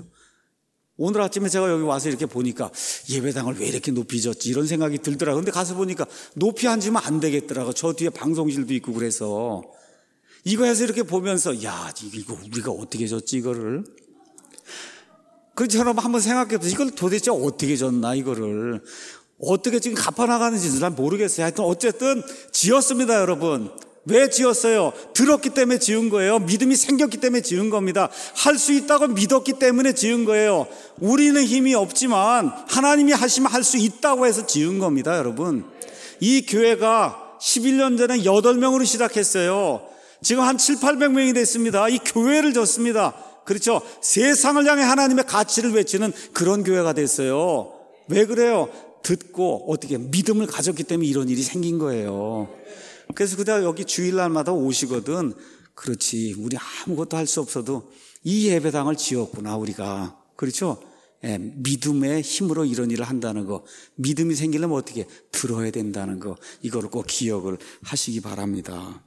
오늘 아침에 제가 여기 와서 이렇게 보니까 예배당을 왜 이렇게 높이 졌지 이런 생각이 들더라고요. 근데 가서 보니까 높이 앉으면 안 되겠더라고요. 저 뒤에 방송실도 있고 그래서 이거 해서 이렇게 보면서 야, 이거 우리가 어떻게 졌지 이거를. 그래서 여러분 한번 생각해 보세요. 이걸 도대체 어떻게 졌나 이거를. 어떻게 지금 갚아나가는지 난 모르겠어요. 하여튼 어쨌든 지었습니다, 여러분. 왜 지었어요? 들었기 때문에 지은 거예요. 믿음이 생겼기 때문에 지은 겁니다. 할 수 있다고 믿었기 때문에 지은 거예요. 우리는 힘이 없지만 하나님이 하시면 할 수 있다고 해서 지은 겁니다, 여러분. 이 교회가 십일 년 전에 여덟 명으로 시작했어요. 지금 한 칠백, 팔백 명이 됐습니다. 이 교회를 졌습니다. 그렇죠? 세상을 향해 하나님의 가치를 외치는 그런 교회가 됐어요. 왜 그래요? 듣고 어떻게 믿음을 가졌기 때문에 이런 일이 생긴 거예요. 그래서 그대가 여기 주일날마다 오시거든. 그렇지, 우리 아무것도 할 수 없어도 이 예배당을 지었구나 우리가. 그렇죠? 예, 믿음의 힘으로 이런 일을 한다는 거, 믿음이 생기려면 어떻게 들어야 된다는 거, 이거를 꼭 기억을 하시기 바랍니다.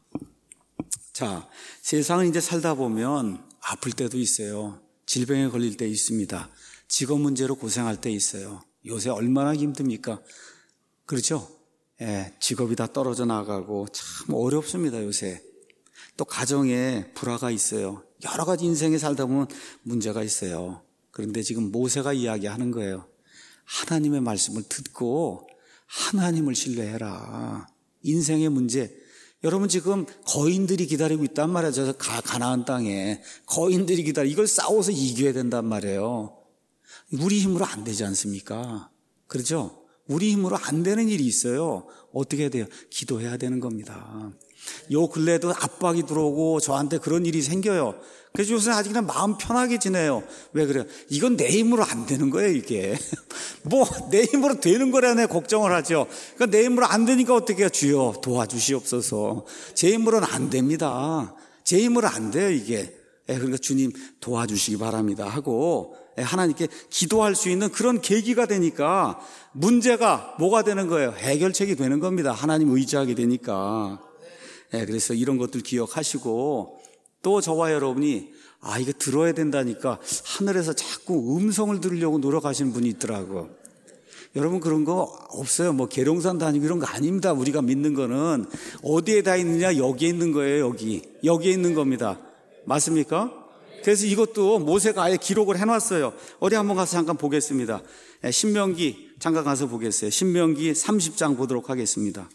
자, 세상은 이제 살다 보면 아플 때도 있어요. 질병에 걸릴 때 있습니다. 직업 문제로 고생할 때 있어요. 요새 얼마나 힘듭니까? 그렇죠? 예, 직업이 다 떨어져 나가고 참 어렵습니다, 요새. 또 가정에 불화가 있어요. 여러 가지 인생에 살다 보면 문제가 있어요. 그런데 지금 모세가 이야기하는 거예요. 하나님의 말씀을 듣고 하나님을 신뢰해라. 인생의 문제. 여러분 지금 거인들이 기다리고 있단 말이에요. 저 가나안 땅에 거인들이 기다리고 이걸 싸워서 이겨야 된단 말이에요. 우리 힘으로 안 되지 않습니까? 그렇죠? 우리 힘으로 안 되는 일이 있어요. 어떻게 해야 돼요? 기도해야 되는 겁니다. 요 근래에도 압박이 들어오고 저한테 그런 일이 생겨요. 그래서 요새 아직 그냥 마음 편하게 지내요. 왜 그래요? 이건 내 힘으로 안 되는 거예요, 이게. 뭐, 내 힘으로 되는 거라 내 걱정을 하죠. 그러니까 내 힘으로 안 되니까 어떻게 해요? 주여, 도와주시옵소서. 제 힘으로는 안 됩니다. 제 힘으로 안 돼요, 이게. 그러니까 주님 도와주시기 바랍니다 하고 하나님께 기도할 수 있는 그런 계기가 되니까 문제가 뭐가 되는 거예요? 해결책이 되는 겁니다. 하나님 의지하게 되니까. 그래서 이런 것들 기억하시고 또 저와 여러분이 아 이거 들어야 된다니까 하늘에서 자꾸 음성을 들으려고 노력하시는 분이 있더라고. 여러분 그런 거 없어요. 뭐 계룡산 다니고 이런 거 아닙니다. 우리가 믿는 거는 어디에 다 있느냐? 여기에 있는 거예요. 여기 여기에 있는 겁니다. 맞습니까? 그래서 이것도 모세가 아예 기록을 해놨어요. 어디 한번 가서 잠깐 보겠습니다. 신명기 잠깐 가서 보겠어요. 신명기 삼십 장 보도록 하겠습니다.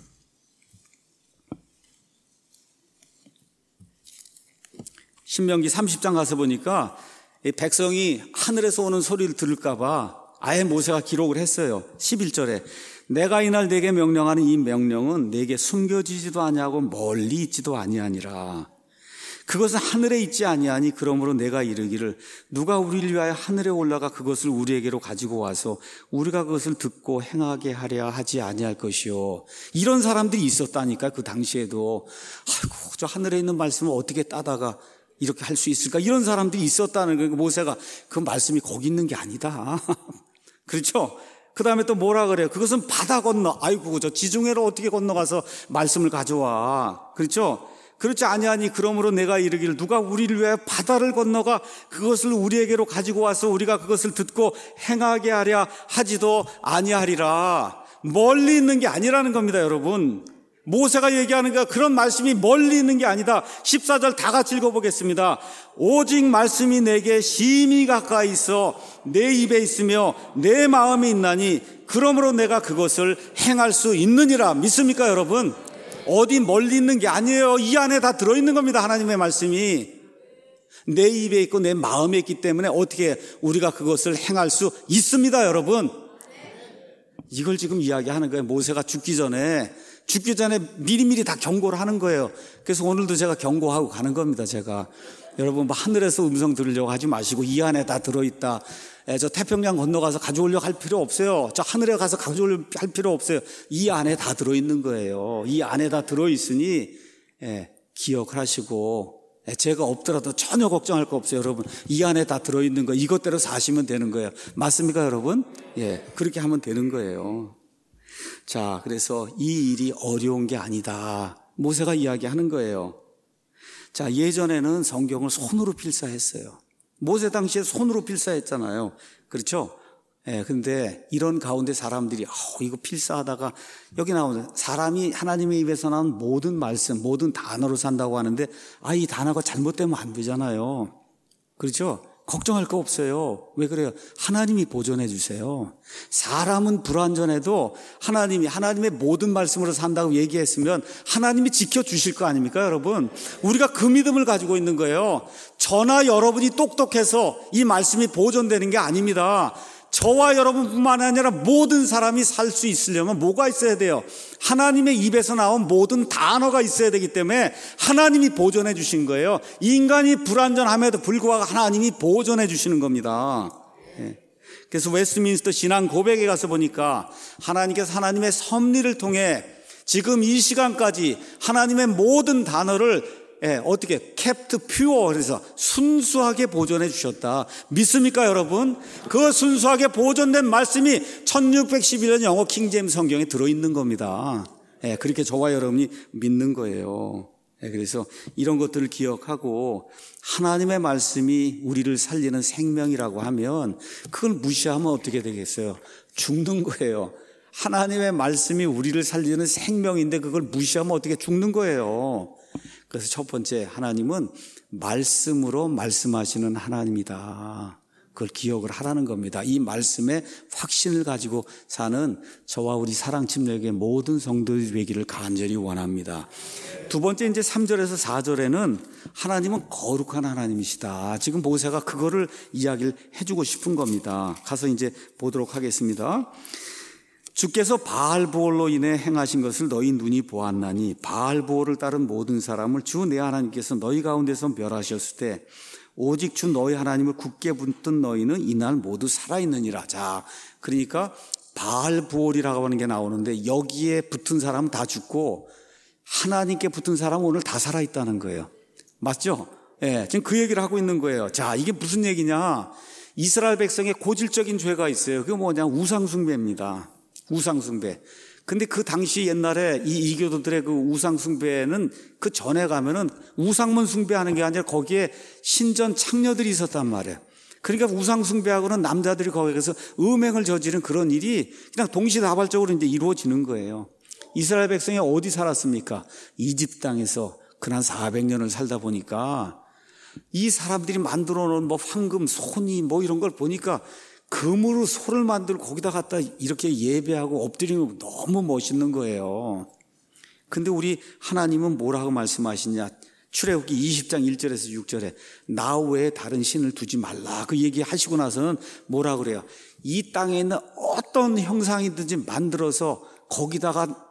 신명기 삼십 장 가서 보니까 백성이 하늘에서 오는 소리를 들을까 봐 아예 모세가 기록을 했어요. 십일 절에 내가 이날 네게 명령하는 이 명령은 네게 숨겨지지도 아니하고 멀리 있지도 아니하니라. 그것은 하늘에 있지 아니하니 그러므로 내가 이르기를 누가 우리를 위하여 하늘에 올라가 그것을 우리에게로 가지고 와서 우리가 그것을 듣고 행하게 하랴 하지 아니할 것이요. 이런 사람들이 있었다니까. 그 당시에도 아이고 저 하늘에 있는 말씀을 어떻게 따다가 이렇게 할 수 있을까? 이런 사람들이 있었다는 거예요. 모세가 그 말씀이 거기 있는 게 아니다. 그렇죠? 그 다음에 또 뭐라 그래요? 그것은 바다 건너. 아이고 저 지중해로 어떻게 건너가서 말씀을 가져와. 그렇죠? 그렇지 아니하니 그러므로 내가 이르기를 누가 우리를 위하여 바다를 건너가 그것을 우리에게로 가지고 와서 우리가 그것을 듣고 행하게 하랴 하지도 아니하리라. 멀리 있는 게 아니라는 겁니다, 여러분. 모세가 얘기하는 게 그런 말씀이 멀리 있는 게 아니다. 십사 절 다 같이 읽어보겠습니다. 오직 말씀이 내게 심히 가까이 있어 내 입에 있으며 내 마음에 있나니 그러므로 내가 그것을 행할 수 있느니라. 믿습니까, 여러분? 어디 멀리 있는 게 아니에요. 이 안에 다 들어있는 겁니다. 하나님의 말씀이 내 입에 있고 내 마음에 있기 때문에 어떻게 우리가 그것을 행할 수 있습니다, 여러분. 이걸 지금 이야기하는 거예요. 모세가 죽기 전에 죽기 전에 미리미리 다 경고를 하는 거예요. 그래서 오늘도 제가 경고하고 가는 겁니다. 제가 여러분 뭐 하늘에서 음성 들으려고 하지 마시고 이 안에 다 들어있다. 예, 저 태평양 건너가서 가져오려고 할 필요 없어요. 저 하늘에 가서 가져오려고 할 필요 없어요. 이 안에 다 들어있는 거예요. 이 안에 다 들어있으니 예, 기억을 하시고 예, 제가 없더라도 전혀 걱정할 거 없어요. 여러분 이 안에 다 들어있는 거 이것대로 사시면 되는 거예요. 맞습니까, 여러분? 예, 그렇게 하면 되는 거예요. 자, 그래서 이 일이 어려운 게 아니다. 모세가 이야기하는 거예요. 자, 예전에는 성경을 손으로 필사했어요. 모세 당시에 손으로 필사했잖아요. 그렇죠? 예, 근데 이런 가운데 사람들이, 어, 이거 필사하다가 여기 나오는 사람이 하나님의 입에서 나온 모든 말씀, 모든 단어로 산다고 하는데, 아, 이 단어가 잘못되면 안 되잖아요. 그렇죠? 걱정할 거 없어요. 왜 그래요? 하나님이 보존해 주세요. 사람은 불완전해도 하나님이 하나님의 모든 말씀으로 산다고 얘기했으면 하나님이 지켜주실 거 아닙니까, 여러분? 우리가 그 믿음을 가지고 있는 거예요. 저나 여러분이 똑똑해서 이 말씀이 보존되는 게 아닙니다. 저와 여러분뿐만 아니라 모든 사람이 살 수 있으려면 뭐가 있어야 돼요? 하나님의 입에서 나온 모든 단어가 있어야 되기 때문에 하나님이 보존해 주신 거예요. 인간이 불완전함에도 불구하고 하나님이 보존해 주시는 겁니다. 예. 그래서 웨스트민스터 신앙 고백에 가서 보니까 하나님께서 하나님의 섭리를 통해 지금 이 시간까지 하나님의 모든 단어를 예, 어떻게 kept pure, 그래서 순수하게 보존해 주셨다. 믿습니까 여러분? 그 순수하게 보존된 말씀이 천육백십일 년 영어 킹제임스 성경에 들어있는 겁니다. 예, 그렇게 저와 여러분이 믿는 거예요. 예, 그래서 이런 것들을 기억하고 하나님의 말씀이 우리를 살리는 생명이라고 하면 그걸 무시하면 어떻게 되겠어요? 죽는 거예요. 하나님의 말씀이 우리를 살리는 생명인데 그걸 무시하면 어떻게 죽는 거예요. 그래서 첫 번째, 하나님은 말씀으로 말씀하시는 하나님이다. 그걸 기억을 하라는 겁니다. 이 말씀에 확신을 가지고 사는 저와 우리 사랑침례교회 모든 성도들이 되기를 간절히 원합니다. 두 번째, 이제 삼 절에서 사 절에는 하나님은 거룩한 하나님이시다. 지금 모세가 그거를 이야기를 해주고 싶은 겁니다. 가서 이제 보도록 하겠습니다. 주께서 바알보올로 인해 행하신 것을 너희 눈이 보았나니 바알보올을 따른 모든 사람을 주 내 하나님께서 너희 가운데서 멸하셨을 때 오직 주 너희 하나님을 굳게 붙든 너희는 이날 모두 살아있느니라. 자, 그러니까 바알보올이라고 하는 게 나오는데 여기에 붙은 사람은 다 죽고 하나님께 붙은 사람은 오늘 다 살아있다는 거예요. 맞죠? 예, 지금 그 얘기를 하고 있는 거예요. 자, 이게 무슨 얘기냐? 이스라엘 백성의 고질적인 죄가 있어요. 그게 뭐냐? 우상숭배입니다. 우상숭배. 근데 그 당시 옛날에 이 이교도들의 그 우상숭배는 그 전에 가면은 우상만 숭배하는 게 아니라 거기에 신전 창녀들이 있었단 말이에요. 그러니까 우상숭배하고는 남자들이 거기에 가서 음행을 저지른 그런 일이 그냥 동시다발적으로 이제 이루어지는 거예요. 이스라엘 백성이 어디 살았습니까? 이집트 땅에서 그난 사백 년을 살다 보니까 이 사람들이 만들어 놓은 뭐 황금, 손이 뭐 이런 걸 보니까 금으로 소를 만들고 거기다 갖다 이렇게 예배하고 엎드리는 거 너무 멋있는 거예요. 근데 우리 하나님은 뭐라고 말씀하시냐? 출애굽기 이십 장 일 절에서 육 절에 나 외에 다른 신을 두지 말라. 그 얘기 하시고 나서는 뭐라 그래요? 이 땅에 있는 어떤 형상이든지 만들어서 거기다가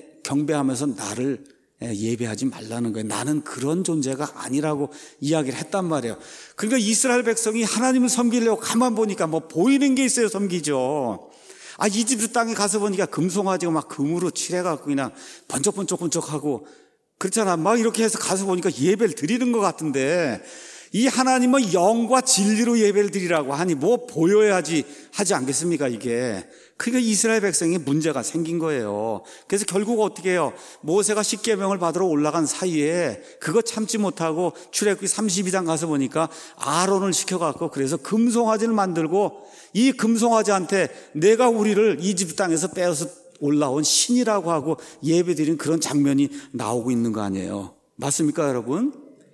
경배하면서 나를 예배하지 말라는 거예요. 나는 그런 존재가 아니라고 이야기를 했단 말이에요. 그러니까 이스라엘 백성이 하나님을 섬기려고 가만 보니까 뭐 보이는 게 있어요. 섬기죠. 아, 이집트 땅에 가서 보니까 금송아지가 막 금으로 칠해갖고 그냥 번쩍번쩍번쩍하고 그렇잖아. 막 이렇게 해서 가서 보니까 예배를 드리는 것 같은데 이 하나님은 영과 진리로 예배를 드리라고 하니 뭐 보여야지 하지 않겠습니까 이게. 그러니까 이스라엘 백성에 문제가 생긴 거예요. 그래서 결국 어떻게 해요? 모세가 십계명을 받으러 올라간 사이에 그거 참지 못하고 출애굽기 삼십이 장 가서 보니까 아론을 시켜갖고 그래서 금송아지를 만들고 이 금송아지한테 내가 우리를 이집트 땅에서 빼어서 올라온 신이라고 하고 예배드리는 그런 장면이 나오고 있는 거 아니에요. 맞습니까 여러분?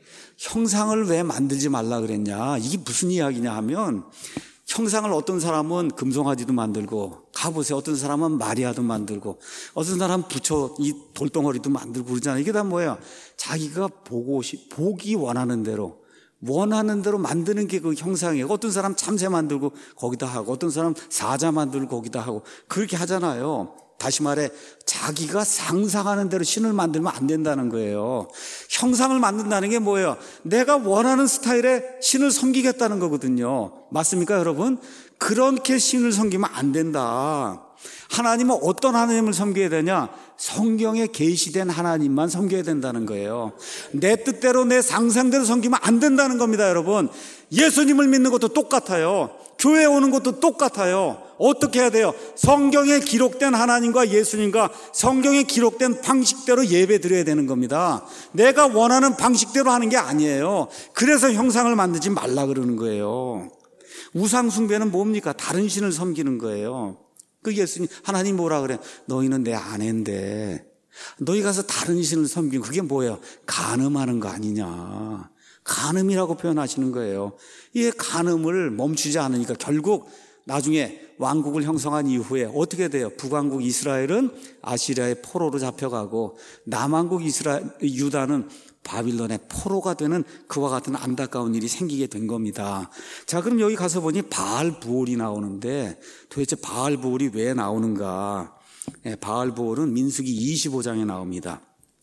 형상을 왜 만들지 말라 그랬냐? 이게 무슨 이야기냐 하면 형상을 어떤 사람은 금송아지도 만들고 가보세요. 어떤 사람은 마리아도 만들고 어떤 사람은 부처 이 돌덩어리도 만들고 그러잖아요. 이게 다 뭐예요? 자기가 보고 싶, 보기 원하는 대로 원하는 대로 만드는 게 그 형상이에요. 어떤 사람 참새 만들고 거기다 하고 어떤 사람 사자 만들고 거기다 하고 그렇게 하잖아요. 다시 말해 자기가 상상하는 대로 신을 만들면 안 된다는 거예요. 형상을 만든다는 게 뭐예요? 내가 원하는 스타일의 신을 섬기겠다는 거거든요. 맞습니까 여러분? 그렇게 신을 섬기면 안 된다. 하나님은 어떤 하나님을 섬겨야 되냐? 성경에 계시된 하나님만 섬겨야 된다는 거예요. 내 뜻대로 내 상상대로 섬기면 안 된다는 겁니다 여러분. 예수님을 믿는 것도 똑같아요. 교회에 오는 것도 똑같아요. 어떻게 해야 돼요? 성경에 기록된 하나님과 예수님과 성경에 기록된 방식대로 예배 드려야 되는 겁니다. 내가 원하는 방식대로 하는 게 아니에요. 그래서 형상을 만들지 말라 그러는 거예요. 우상 숭배는 뭡니까? 다른 신을 섬기는 거예요. 그 예수님, 하나님 뭐라 그래? 너희는 내 아내인데 너희 가서 다른 신을 섬기고 그게 뭐예요? 간음하는 거 아니냐. 간음이라고 표현하시는 거예요. 이 간음을 멈추지 않으니까 결국 나중에 왕국을 형성한 이후에 어떻게 돼요? 북왕국 이스라엘은 아시리아의 포로로 잡혀가고 남왕국 이스라엘, 유다는 바빌론의 포로가 되는 그와 같은 안타까운 일이 생기게 된 겁니다. 자, 그럼 여기 가서 보니 바알브올이 나오는데 도대체 바알브올이 왜 나오는가? 네, 바알브올은 민수기 이십오 장에 나옵니다.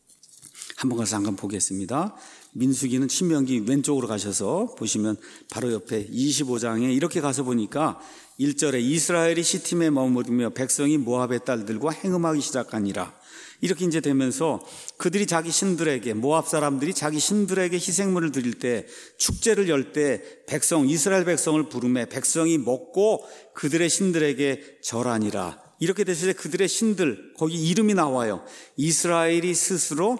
한번 가서 잠깐 보겠습니다. 민수기는 신명기 왼쪽으로 가셔서 보시면 바로 옆에 이십오 장에 이렇게 가서 보니까 일 절에 이스라엘이 시팀에 머무르며 백성이 모압의 딸들과 행음하기 시작하니라. 이렇게 이제 되면서 그들이 자기 신들에게, 모압 사람들이 자기 신들에게 희생물을 드릴 때, 축제를 열 때 백성, 이스라엘 백성을 부르매 백성이 먹고 그들의 신들에게 절하니라. 이렇게 됐을 때 그들의 신들, 거기 이름이 나와요. 이스라엘이 스스로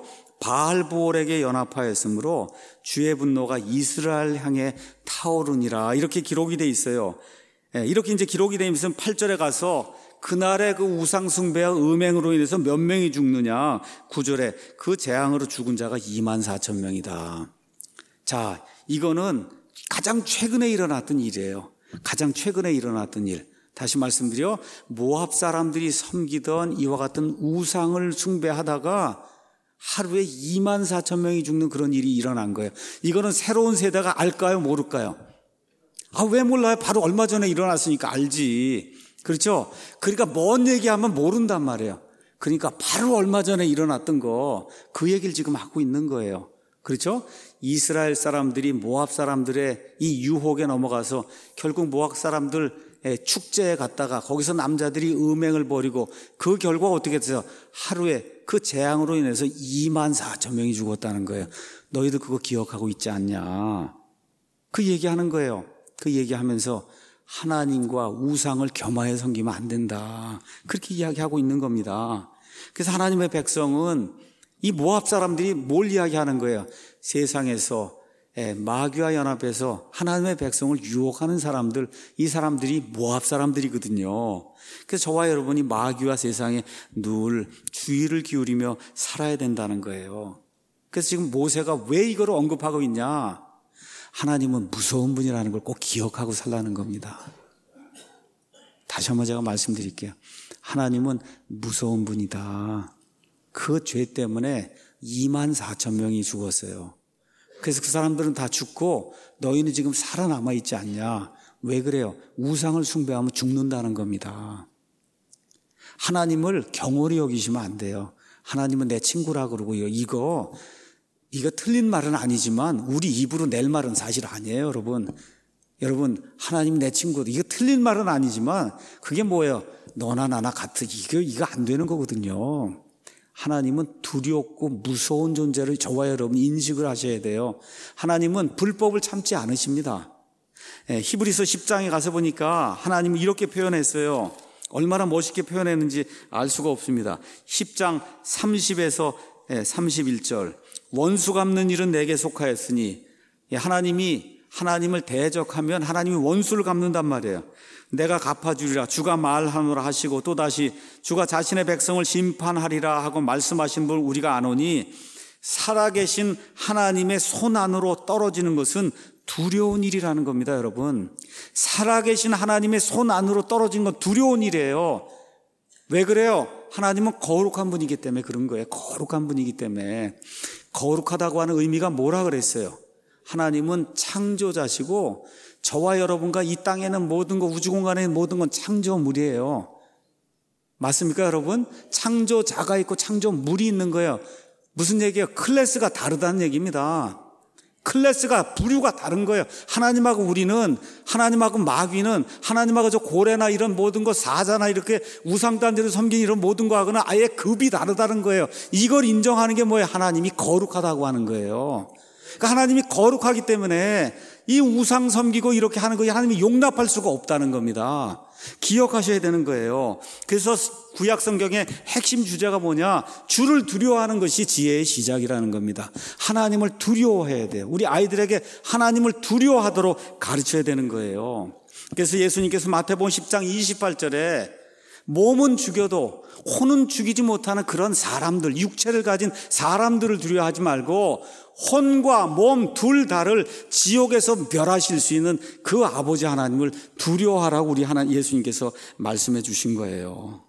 바알브올에게 연합하였으므로 주의 분노가 이스라엘 향해 타오르니라. 이렇게 기록이 돼 있어요. 이렇게 이제 기록이 되면서 팔 절에 가서 그날의 그 우상숭배와 음행으로 인해서 몇 명이 죽느냐. 구 절에 그 재앙으로 죽은 자가 이만 사천 명이다. 자, 이거는 가장 최근에 일어났던 일이에요. 가장 최근에 일어났던 일. 다시 말씀드려, 모압 사람들이 섬기던 이와 같은 우상을 숭배하다가 하루에 이만 사천 명이 죽는 그런 일이 일어난 거예요. 이거는 새로운 세대가 알까요? 모를까요? 아, 왜 몰라요? 바로 얼마 전에 일어났으니까 알지. 그렇죠? 그러니까 먼 얘기하면 모른단 말이에요. 그러니까 바로 얼마 전에 일어났던 거, 그 얘기를 지금 하고 있는 거예요. 그렇죠? 이스라엘 사람들이 모압 사람들의 이 유혹에 넘어가서 결국 모압 사람들 축제에 갔다가 거기서 남자들이 음행을 벌이고 그 결과가 어떻게 돼서 하루에 그 재앙으로 인해서 이만 사천 명이 죽었다는 거예요. 너희들 그거 기억하고 있지 않냐? 그 얘기하는 거예요. 그 얘기하면서 하나님과 우상을 겸하여 섬기면 안 된다. 그렇게 이야기하고 있는 겁니다. 그래서 하나님의 백성은 이 모압 사람들이 뭘 이야기하는 거예요? 세상에서 마귀와 연합해서 하나님의 백성을 유혹하는 사람들, 이 사람들이 모압 사람들이거든요. 그래서 저와 여러분이 마귀와 세상에 늘 주의를 기울이며 살아야 된다는 거예요. 그래서 지금 모세가 왜 이걸 언급하고 있냐? 하나님은 무서운 분이라는 걸 꼭 기억하고 살라는 겁니다. 다시 한번 제가 말씀드릴게요. 하나님은 무서운 분이다. 그 죄 때문에 이만 사천 명이 죽었어요. 그래서 그 사람들은 다 죽고 너희는 지금 살아남아 있지 않냐? 왜 그래요? 우상을 숭배하면 죽는다는 겁니다. 하나님을 경홀히 여기시면 안 돼요. 하나님은 내 친구라 그러고요. 이거 이거 틀린 말은 아니지만 우리 입으로 낼 말은 사실 아니에요, 여러분. 여러분, 하나님 내 친구, 이거 틀린 말은 아니지만 그게 뭐예요? 너나 나나 같은, 이거 이거 안 되는 거거든요. 하나님은 두렵고 무서운 존재를 저와 여러분 인식을 하셔야 돼요. 하나님은 불법을 참지 않으십니다. 예, 히브리서 십 장에 가서 보니까 하나님은 이렇게 표현했어요. 얼마나 멋있게 표현했는지 알 수가 없습니다. 십 장 삼십에서 삼십일 절. 원수 갚는 일은 내게 속하였으니, 하나님이 하나님을 대적하면 하나님이 원수를 갚는단 말이에요. 내가 갚아주리라 주가 말하노라 하시고 또다시 주가 자신의 백성을 심판하리라 하고 말씀하신 분 우리가 아노니, 살아계신 하나님의 손 안으로 떨어지는 것은 두려운 일이라는 겁니다. 여러분, 살아계신 하나님의 손 안으로 떨어진 건 두려운 일이에요. 왜 그래요? 하나님은 거룩한 분이기 때문에 그런 거예요. 거룩한 분이기 때문에. 거룩하다고 하는 의미가 뭐라 그랬어요? 하나님은 창조자시고 저와 여러분과 이 땅에는 모든 것, 우주공간에 모든 건 창조물이에요. 맞습니까, 여러분? 창조자가 있고 창조물이 있는 거예요. 무슨 얘기예요? 클래스가 다르다는 얘기입니다. 클래스가, 부류가 다른 거예요. 하나님하고 우리는, 하나님하고 마귀는, 하나님하고 저 고래나 이런 모든 거, 사자나 이렇게 우상단들을 섬긴 이런 모든 거하고는 아예 급이 다르다는 거예요. 이걸 인정하는 게 뭐예요? 하나님이 거룩하다고 하는 거예요. 그러니까 하나님이 거룩하기 때문에 이 우상 섬기고 이렇게 하는 거 하나님이 용납할 수가 없다는 겁니다. 기억하셔야 되는 거예요. 그래서 구약 성경의 핵심 주제가 뭐냐? 주를 두려워하는 것이 지혜의 시작이라는 겁니다. 하나님을 두려워해야 돼요. 우리 아이들에게 하나님을 두려워하도록 가르쳐야 되는 거예요. 그래서 예수님께서 마태복음 십 장 이십팔 절에 몸은 죽여도 혼은 죽이지 못하는 그런 사람들, 육체를 가진 사람들을 두려워하지 말고 혼과 몸 둘 다를 지옥에서 멸하실 수 있는 그 아버지 하나님을 두려워하라고 우리 하나님 예수님께서 말씀해 주신 거예요.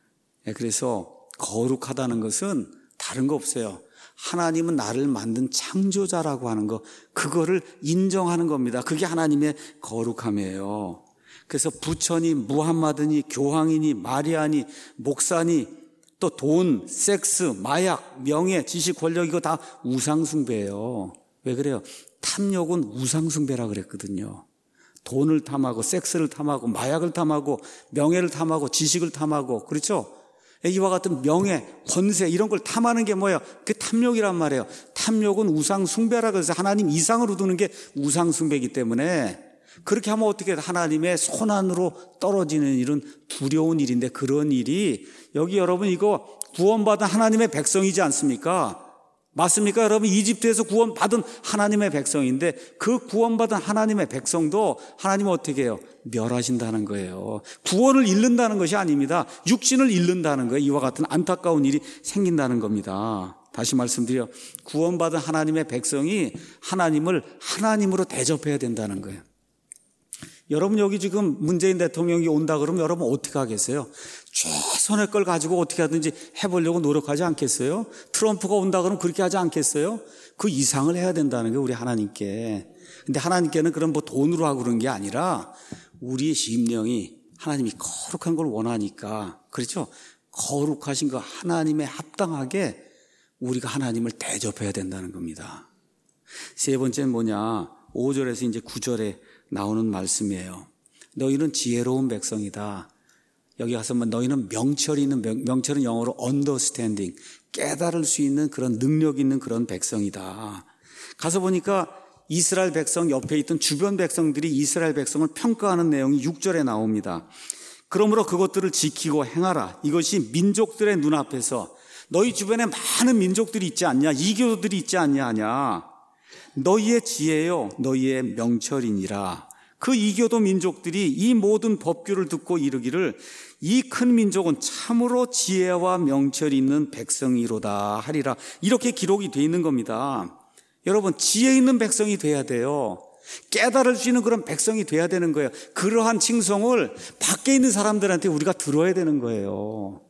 그래서 거룩하다는 것은 다른 거 없어요. 하나님은 나를 만든 창조자라고 하는 거, 그거를 인정하는 겁니다. 그게 하나님의 거룩함이에요. 그래서 부처니 무함마드니 교황이니 마리아니 목사니 또 돈, 섹스, 마약, 명예, 지식, 권력 이거 다 우상숭배예요. 왜 그래요? 탐욕은 우상숭배라 그랬거든요. 돈을 탐하고 섹스를 탐하고 마약을 탐하고 명예를 탐하고 지식을 탐하고, 그렇죠? 이와 같은 명예, 권세 이런 걸 탐하는 게 뭐예요? 그게 탐욕이란 말이에요. 탐욕은 우상숭배라 그래서 하나님 이상으로 두는 게 우상숭배이기 때문에 그렇게 하면 어떻게 하나님의 손안으로 떨어지는 일은 두려운 일인데, 그런 일이 여기 여러분 이거 구원받은 하나님의 백성이지 않습니까? 맞습니까? 여러분 이집트에서 구원받은 하나님의 백성인데 그 구원받은 하나님의 백성도 하나님은 어떻게 해요? 멸하신다는 거예요. 구원을 잃는다는 것이 아닙니다. 육신을 잃는다는 거예요. 이와 같은 안타까운 일이 생긴다는 겁니다. 다시 말씀드려, 구원받은 하나님의 백성이 하나님을 하나님으로 대접해야 된다는 거예요. 여러분 여기 지금 문재인 대통령이 온다 그러면 여러분 어떻게 하겠어요? 최선의 걸 가지고 어떻게 하든지 해보려고 노력하지 않겠어요? 트럼프가 온다 그러면 그렇게 하지 않겠어요? 그 이상을 해야 된다는 게 우리 하나님께. 근데 하나님께는 그런 뭐 돈으로 하고 그런 게 아니라 우리의 심령이 하나님이 거룩한 걸 원하니까, 그렇죠? 거룩하신 그 하나님에 합당하게 우리가 하나님을 대접해야 된다는 겁니다. 세 번째는 뭐냐? 오 절에서 이제 구 절에 나오는 말씀이에요. 너희는 지혜로운 백성이다. 여기 가서 너희는 명철이 있는, 명철은 영어로 understanding, 깨달을 수 있는 그런 능력 있는 그런 백성이다. 가서 보니까 이스라엘 백성 옆에 있던 주변 백성들이 이스라엘 백성을 평가하는 내용이 육 절에 나옵니다. 그러므로 그것들을 지키고 행하라. 이것이 민족들의 눈앞에서, 너희 주변에 많은 민족들이 있지 않냐, 이교도들이 있지 않냐 하냐, 너희의 지혜요 너희의 명철이니라. 그 이교도 민족들이 이 모든 법규를 듣고 이르기를 이 큰 민족은 참으로 지혜와 명철이 있는 백성이로다 하리라. 이렇게 기록이 되어 있는 겁니다. 여러분 지혜 있는 백성이 돼야 돼요. 깨달을 수 있는 그런 백성이 돼야 되는 거예요. 그러한 칭송을 밖에 있는 사람들한테 우리가 들어야 되는 거예요.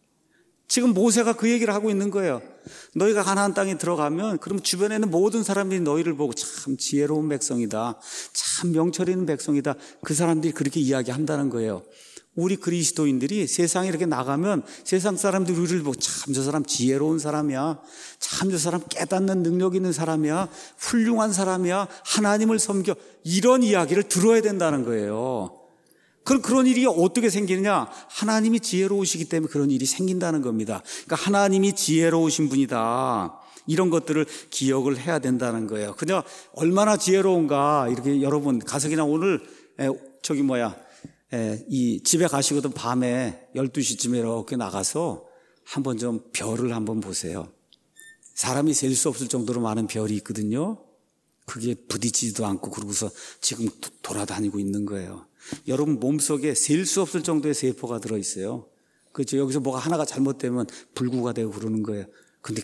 지금 모세가 그 얘기를 하고 있는 거예요. 너희가 가나안 땅에 들어가면 그럼 주변에 있는 모든 사람들이 너희를 보고 참 지혜로운 백성이다, 참 명철 있는 백성이다, 그 사람들이 그렇게 이야기한다는 거예요. 우리 그리스도인들이 세상에 이렇게 나가면 세상 사람들이 우리를 보고 참 저 사람 지혜로운 사람이야, 참 저 사람 깨닫는 능력 있는 사람이야, 훌륭한 사람이야, 하나님을 섬겨, 이런 이야기를 들어야 된다는 거예요. 그럼 그런 일이 어떻게 생기느냐? 하나님이 지혜로우시기 때문에 그런 일이 생긴다는 겁니다. 그러니까 하나님이 지혜로우신 분이다, 이런 것들을 기억을 해야 된다는 거예요. 그냥 얼마나 지혜로운가, 이렇게 여러분 가서 그냥 오늘 에, 저기 뭐야 에, 이 집에 가시거든 밤에 열두 시쯤에 이렇게 나가서 한번 좀 별을 한번 보세요. 사람이 셀 수 없을 정도로 많은 별이 있거든요. 그게 부딪히지도 않고 그러고서 지금 돌아다니고 있는 거예요. 여러분 몸속에 셀 수 없을 정도의 세포가 들어있어요. 그렇죠? 여기서 뭐가 하나가 잘못되면 불구가 되고 그러는 거예요. 근데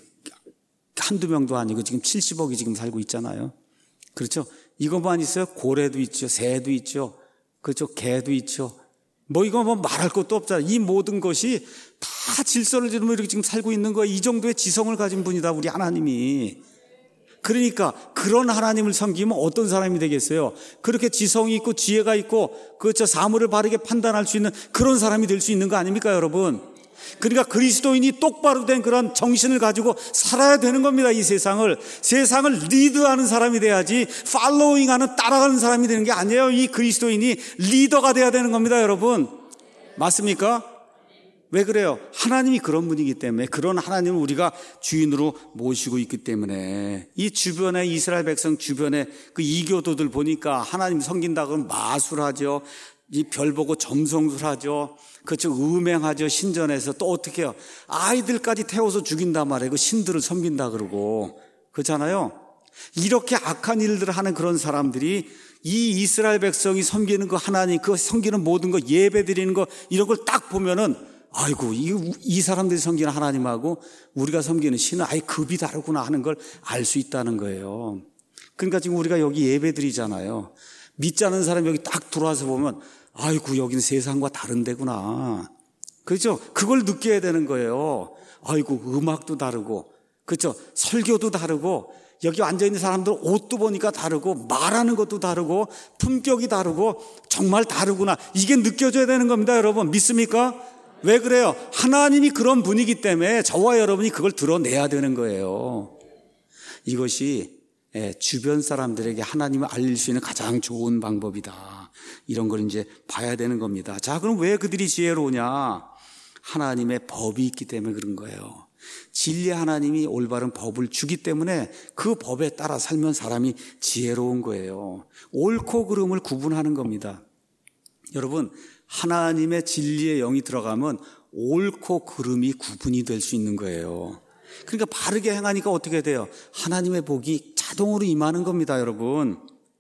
한두 명도 아니고 지금 칠십억이 지금 살고 있잖아요. 그렇죠? 이것만 있어요? 고래도 있죠, 새도 있죠, 그렇죠? 개도 있죠. 뭐 이거 뭐 말할 것도 없잖아요. 이 모든 것이 다 질서를 지르며 이렇게 지금 살고 있는 거예요. 이 정도의 지성을 가진 분이다, 우리 하나님이. 그러니까 그런 하나님을 섬기면 어떤 사람이 되겠어요? 그렇게 지성이 있고 지혜가 있고 그저 사물을 바르게 판단할 수 있는 그런 사람이 될 수 있는 거 아닙니까, 여러분? 그러니까 그리스도인이 똑바로 된 그런 정신을 가지고 살아야 되는 겁니다. 이 세상을 세상을 리드하는 사람이 돼야지 팔로잉하는, 따라가는 사람이 되는 게 아니에요. 이 그리스도인이 리더가 돼야 되는 겁니다, 여러분. 맞습니까? 왜 그래요? 하나님이 그런 분이기 때문에, 그런 하나님을 우리가 주인으로 모시고 있기 때문에. 이 주변에 이스라엘 백성 주변에 그 이교도들 보니까 하나님 섬긴다 그러면 마술하죠, 이 별 보고 점성술하죠, 그렇죠, 음행하죠, 신전에서. 또 어떻게 해요? 아이들까지 태워서 죽인단 말이에요. 그 신들을 섬긴다 그러고. 그렇잖아요. 이렇게 악한 일들을 하는 그런 사람들이 이 이스라엘 백성이 섬기는 거 하나님, 그 섬기는 모든 거, 예배 드리는 거, 이런 걸 딱 보면은 아이고 이, 이 사람들이 섬기는 하나님하고 우리가 섬기는 신은 아예 급이 다르구나 하는 걸 알 수 있다는 거예요. 그러니까 지금 우리가 여기 예배 드리잖아요. 믿지 않는 사람이 여기 딱 들어와서 보면 아이고 여기는 세상과 다른 데구나. 그렇죠? 그걸 느껴야 되는 거예요. 아이고 음악도 다르고, 그렇죠? 설교도 다르고, 여기 앉아있는 사람들 옷도 보니까 다르고, 말하는 것도 다르고, 품격이 다르고, 정말 다르구나. 이게 느껴져야 되는 겁니다. 여러분 믿습니까? 왜 그래요? 하나님이 그런 분이기 때문에 저와 여러분이 그걸 드러내야 되는 거예요. 이것이 주변 사람들에게 하나님을 알릴 수 있는 가장 좋은 방법이다. 이런 걸 이제 봐야 되는 겁니다. 자, 그럼 왜 그들이 지혜로우냐? 하나님의 법이 있기 때문에 그런 거예요. 진리 하나님이 올바른 법을 주기 때문에 그 법에 따라 살면 사람이 지혜로운 거예요. 옳고 그름을 구분하는 겁니다. 여러분, 하나님의 진리의 영이 들어가면 옳고 그름이 구분이 될 수 있는 거예요. 그러니까 바르게 행하니까 어떻게 돼요? 하나님의 복이 자동으로 임하는 겁니다, 여러분.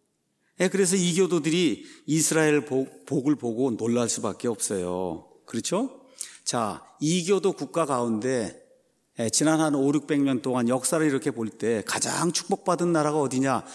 그래서 이교도들이 이스라엘 복, 복을 보고 놀랄 수밖에 없어요. 그렇죠? 자, 이교도 국가 가운데 지난 한 오륙백 년 동안 역사를 이렇게 볼 때 가장 축복받은 나라가 어디냐?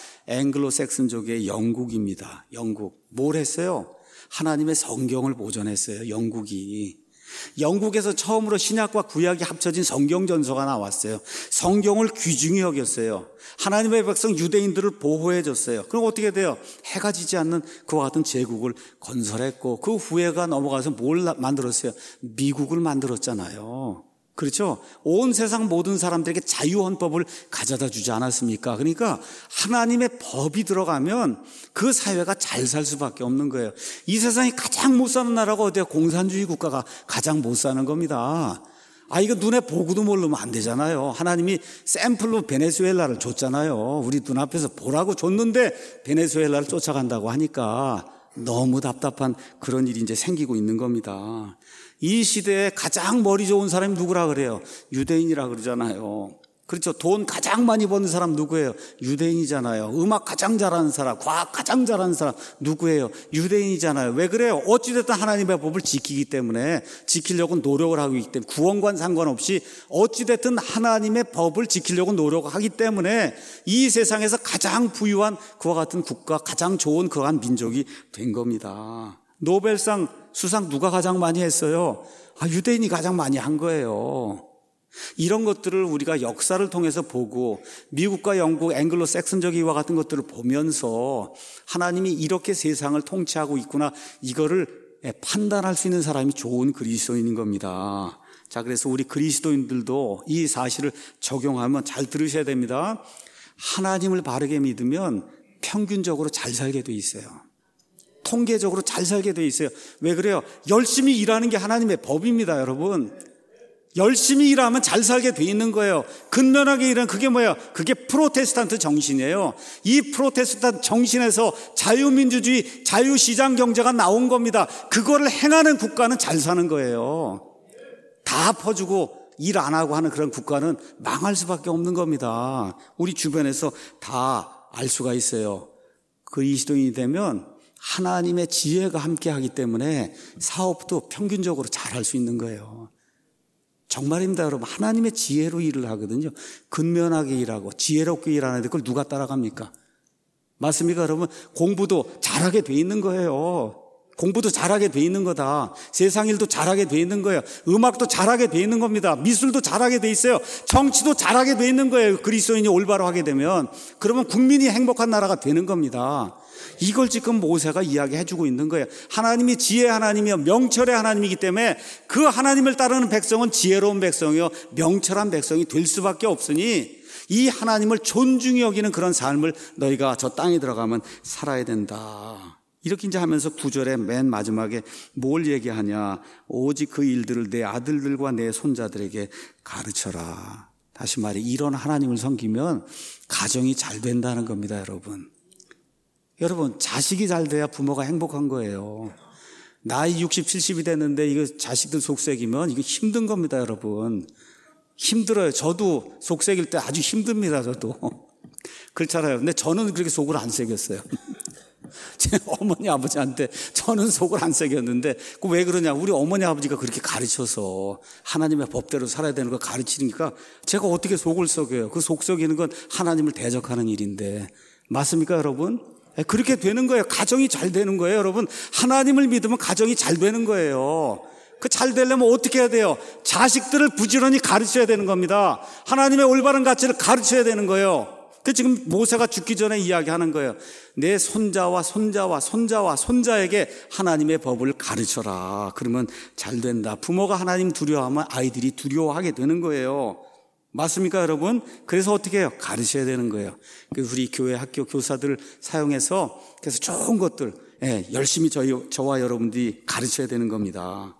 앵글로색슨족의 영국입니다. 영국. 뭘 했어요? 하나님의 성경을 보존했어요. 영국이. 영국에서 처음으로 신약과 구약이 합쳐진 성경 전서가 나왔어요. 성경을 귀중히 여겼어요. 하나님의 백성 유대인들을 보호해 줬어요. 그럼 어떻게 돼요? 해가 지지 않는 그와 같은 제국을 건설했고, 그 후회가 넘어가서 뭘 만들었어요? 미국을 만들었잖아요. 그렇죠? 온 세상 모든 사람들에게 자유헌법을 가져다 주지 않았습니까? 그러니까 하나님의 법이 들어가면 그 사회가 잘 살 수밖에 없는 거예요. 이 세상이 가장 못 사는 나라가 어디야? 공산주의 국가가 가장 못 사는 겁니다. 아, 이거 눈에 보고도 모르면 안 되잖아요. 하나님이 샘플로 베네수엘라를 줬잖아요. 우리 눈앞에서 보라고 줬는데 베네수엘라를 쫓아간다고 하니까 너무 답답한 그런 일이 이제 생기고 있는 겁니다. 이 시대에 가장 머리 좋은 사람이 누구라 그래요? 유대인이라 그러잖아요. 그렇죠. 돈 가장 많이 버는 사람 누구예요? 유대인이잖아요. 음악 가장 잘하는 사람, 과학 가장 잘하는 사람 누구예요? 유대인이잖아요. 왜 그래요? 어찌됐든 하나님의 법을 지키기 때문에, 지키려고 노력을 하고 있기 때문에, 구원과 상관없이 어찌됐든 하나님의 법을 지키려고 노력하기 때문에 이 세상에서 가장 부유한 그와 같은 국가, 가장 좋은 그와 같은 민족이 된 겁니다. 노벨상 수상 누가 가장 많이 했어요? 아, 유대인이 가장 많이 한 거예요. 이런 것들을 우리가 역사를 통해서 보고, 미국과 영국, 앵글로색슨족 이와 같은 것들을 보면서 하나님이 이렇게 세상을 통치하고 있구나, 이거를 판단할 수 있는 사람이 좋은 그리스도인인 겁니다. 자, 그래서 우리 그리스도인들도 이 사실을 적용하면, 잘 들으셔야 됩니다. 하나님을 바르게 믿으면 평균적으로 잘 살게 돼 있어요. 통계적으로 잘 살게 돼 있어요. 왜 그래요? 열심히 일하는 게 하나님의 법입니다, 여러분. 열심히 일하면 잘 살게 돼 있는 거예요. 근면하게 일하는 그게 뭐예요? 그게 프로테스탄트 정신이에요. 이 프로테스탄트 정신에서 자유민주주의, 자유시장 경제가 나온 겁니다. 그거를 행하는 국가는 잘 사는 거예요. 다 퍼주고 일 안 하고 하는 그런 국가는 망할 수밖에 없는 겁니다. 우리 주변에서 다 알 수가 있어요. 그리스도인이 되면 하나님의 지혜가 함께하기 때문에 사업도 평균적으로 잘 할 수 있는 거예요. 정말입니다, 여러분. 하나님의 지혜로 일을 하거든요. 근면하게 일하고 지혜롭게 일하는데 그걸 누가 따라갑니까? 맞습니까, 여러분? 공부도 잘하게 돼 있는 거예요. 공부도 잘하게 돼 있는 거다. 세상 일도 잘하게 돼 있는 거예요. 음악도 잘하게 돼 있는 겁니다. 미술도 잘하게 돼 있어요. 정치도 잘하게 돼 있는 거예요. 그리스도인이 올바로 하게 되면. 그러면 국민이 행복한 나라가 되는 겁니다. 이걸 지금 모세가 이야기해 주고 있는 거예요. 하나님이 지혜 하나님이요 명철의 하나님이기 때문에 그 하나님을 따르는 백성은 지혜로운 백성이요 명철한 백성이 될 수밖에 없으니, 이 하나님을 존중히 여기는 그런 삶을 너희가 저 땅에 들어가면 살아야 된다. 이렇게 이제 하면서 구절의 맨 마지막에 뭘 얘기하냐? 오직 그 일들을 내 아들들과 내 손자들에게 가르쳐라. 다시 말해, 이런 하나님을 섬기면 가정이 잘 된다는 겁니다, 여러분. 여러분, 자식이 잘 돼야 부모가 행복한 거예요. 나이 육십, 칠십이 됐는데 이거 자식들 속색이면 이거 힘든 겁니다, 여러분. 힘들어요. 저도 속색일 때 아주 힘듭니다, 저도. 그렇잖아요. 근데 저는 그렇게 속을 안 새겼어요. 제 어머니 아버지한테 저는 속을 안 새겼는데 그 왜 그러냐, 우리 어머니 아버지가 그렇게 가르쳐서 하나님의 법대로 살아야 되는 걸 가르치니까 제가 어떻게 속을 썩여요. 그 속 썩이는 건 하나님을 대적하는 일인데, 맞습니까 여러분? 그렇게 되는 거예요. 가정이 잘 되는 거예요 여러분. 하나님을 믿으면 가정이 잘 되는 거예요. 그 잘 되려면 어떻게 해야 돼요? 자식들을 부지런히 가르쳐야 되는 겁니다. 하나님의 올바른 가치를 가르쳐야 되는 거예요. 그 지금 모세가 죽기 전에 이야기하는 거예요. 내 손자와 손자와 손자와 손자에게 하나님의 법을 가르쳐라. 그러면 잘 된다. 부모가 하나님 두려워하면 아이들이 두려워하게 되는 거예요. 맞습니까 여러분? 그래서 어떻게 해요? 가르쳐야 되는 거예요. 그래서 우리 교회 학교 교사들 사용해서 그래서 좋은 것들, 예, 열심히 저희, 저와 여러분들이 가르쳐야 되는 겁니다.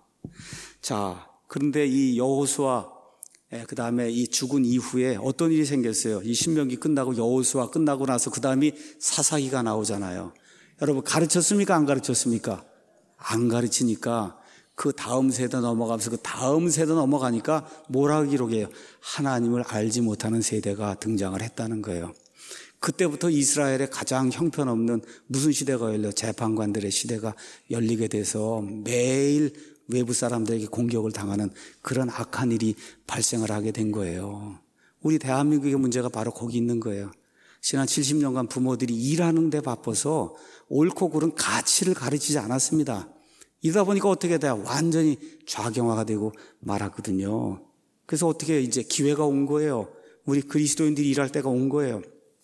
자, 그런데 이 여호수아, 예, 그 다음에 이 죽은 이후에 어떤 일이 생겼어요? 이 신명기 끝나고 여호수아 끝나고 나서 그 다음이 사사기가 나오잖아요. 여러분 가르쳤습니까? 안 가르쳤습니까? 안 가르치니까 그 다음 세대 넘어가면서 그 다음 세대 넘어가니까 뭐라고 기록해요? 하나님을 알지 못하는 세대가 등장을 했다는 거예요. 그때부터 이스라엘에 가장 형편없는 무슨 시대가 열려? 재판관들의 시대가 열리게 돼서 매일 외부 사람들에게 공격을 당하는 그런 악한 일이 발생을 하게 된 거예요. 우리 대한민국의 문제가 바로 거기 있는 거예요. 지난 칠십 년간 부모들이 일하는 데 바빠서 옳고 그른 가치를 가르치지 않았습니다. 이러다 보니까 어떻게 돼요? 완전히 좌경화가 되고 말았거든요. 그래서 어떻게 이제 기회가 온 거예요. 우리 그리스도인들이 일할 때가 온 거예요.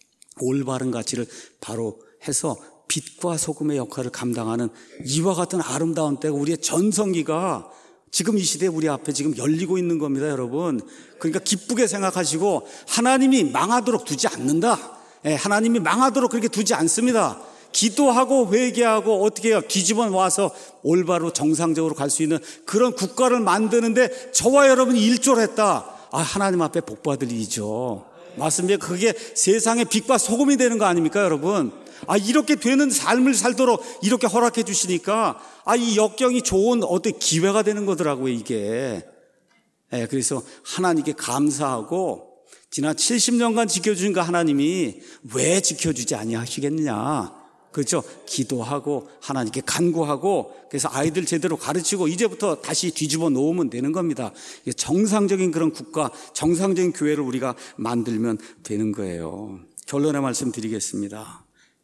올바른 가치를 바로 해서 빛과 소금의 역할을 감당하는 이와 같은 아름다운 때가 우리의 전성기가 지금 이 시대에 우리 앞에 지금 열리고 있는 겁니다, 여러분. 그러니까 기쁘게 생각하시고 하나님이 망하도록 두지 않는다. 예, 하나님이 망하도록 그렇게 두지 않습니다. 기도하고 회개하고 어떻게 해요? 뒤집어 와서 올바로 정상적으로 갈 수 있는 그런 국가를 만드는데 저와 여러분이 일조를 했다. 아, 하나님 앞에 복받을 일이죠. 맞습니다. 그게 세상의 빛과 소금이 되는 거 아닙니까, 여러분? 아, 이렇게 되는 삶을 살도록 이렇게 허락해 주시니까 아, 이 역경이 좋은 어떤 기회가 되는 거더라고요, 이게. 예, 그래서 하나님께 감사하고 지난 칠십 년간 지켜주신 그 하나님이 왜 지켜주지 아니하시겠느냐. 그렇죠. 기도하고 하나님께 간구하고 그래서 아이들 제대로 가르치고 이제부터 다시 뒤집어 놓으면 되는 겁니다. 정상적인 그런 국가, 정상적인 교회를 우리가 만들면 되는 거예요. 결론의 말씀 드리겠습니다.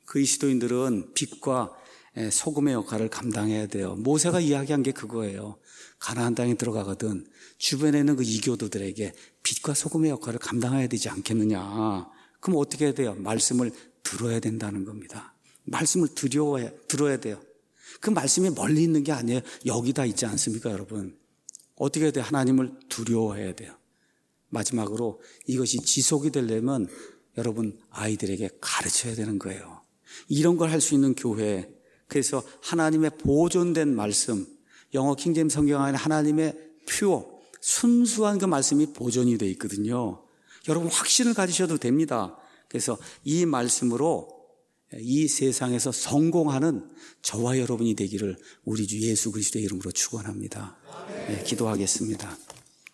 그리스도인들은 빛과 소금의 역할을 감당해야 돼요. 모세가 이야기한 게 그거예요. 가나안 땅에 들어가거든 주변에 있는 그 이교도들에게 빛과 소금의 역할을 감당해야 되지 않겠느냐. 그럼 어떻게 해야 돼요? 말씀을 들어야 된다는 겁니다. 말씀을 들여야, 들어야 돼요. 그 말씀이 멀리 있는 게 아니에요. 여기다 있지 않습니까, 여러분? 어떻게 해야 돼요? 하나님을 두려워해야 돼요. 마지막으로 이것이 지속이 되려면 여러분 아이들에게 가르쳐야 되는 거예요. 이런 걸 할 수 있는 교회. 그래서 하나님의 보존된 말씀, 영어 킹제임 성경 안에 하나님의 퓨어, 순수한 그 말씀이 보존이 되어 있거든요. 여러분 확신을 가지셔도 됩니다. 그래서 이 말씀으로 이 세상에서 성공하는 저와 여러분이 되기를 우리 주 예수 그리스도의 이름으로 축원합니다. 네, 기도하겠습니다.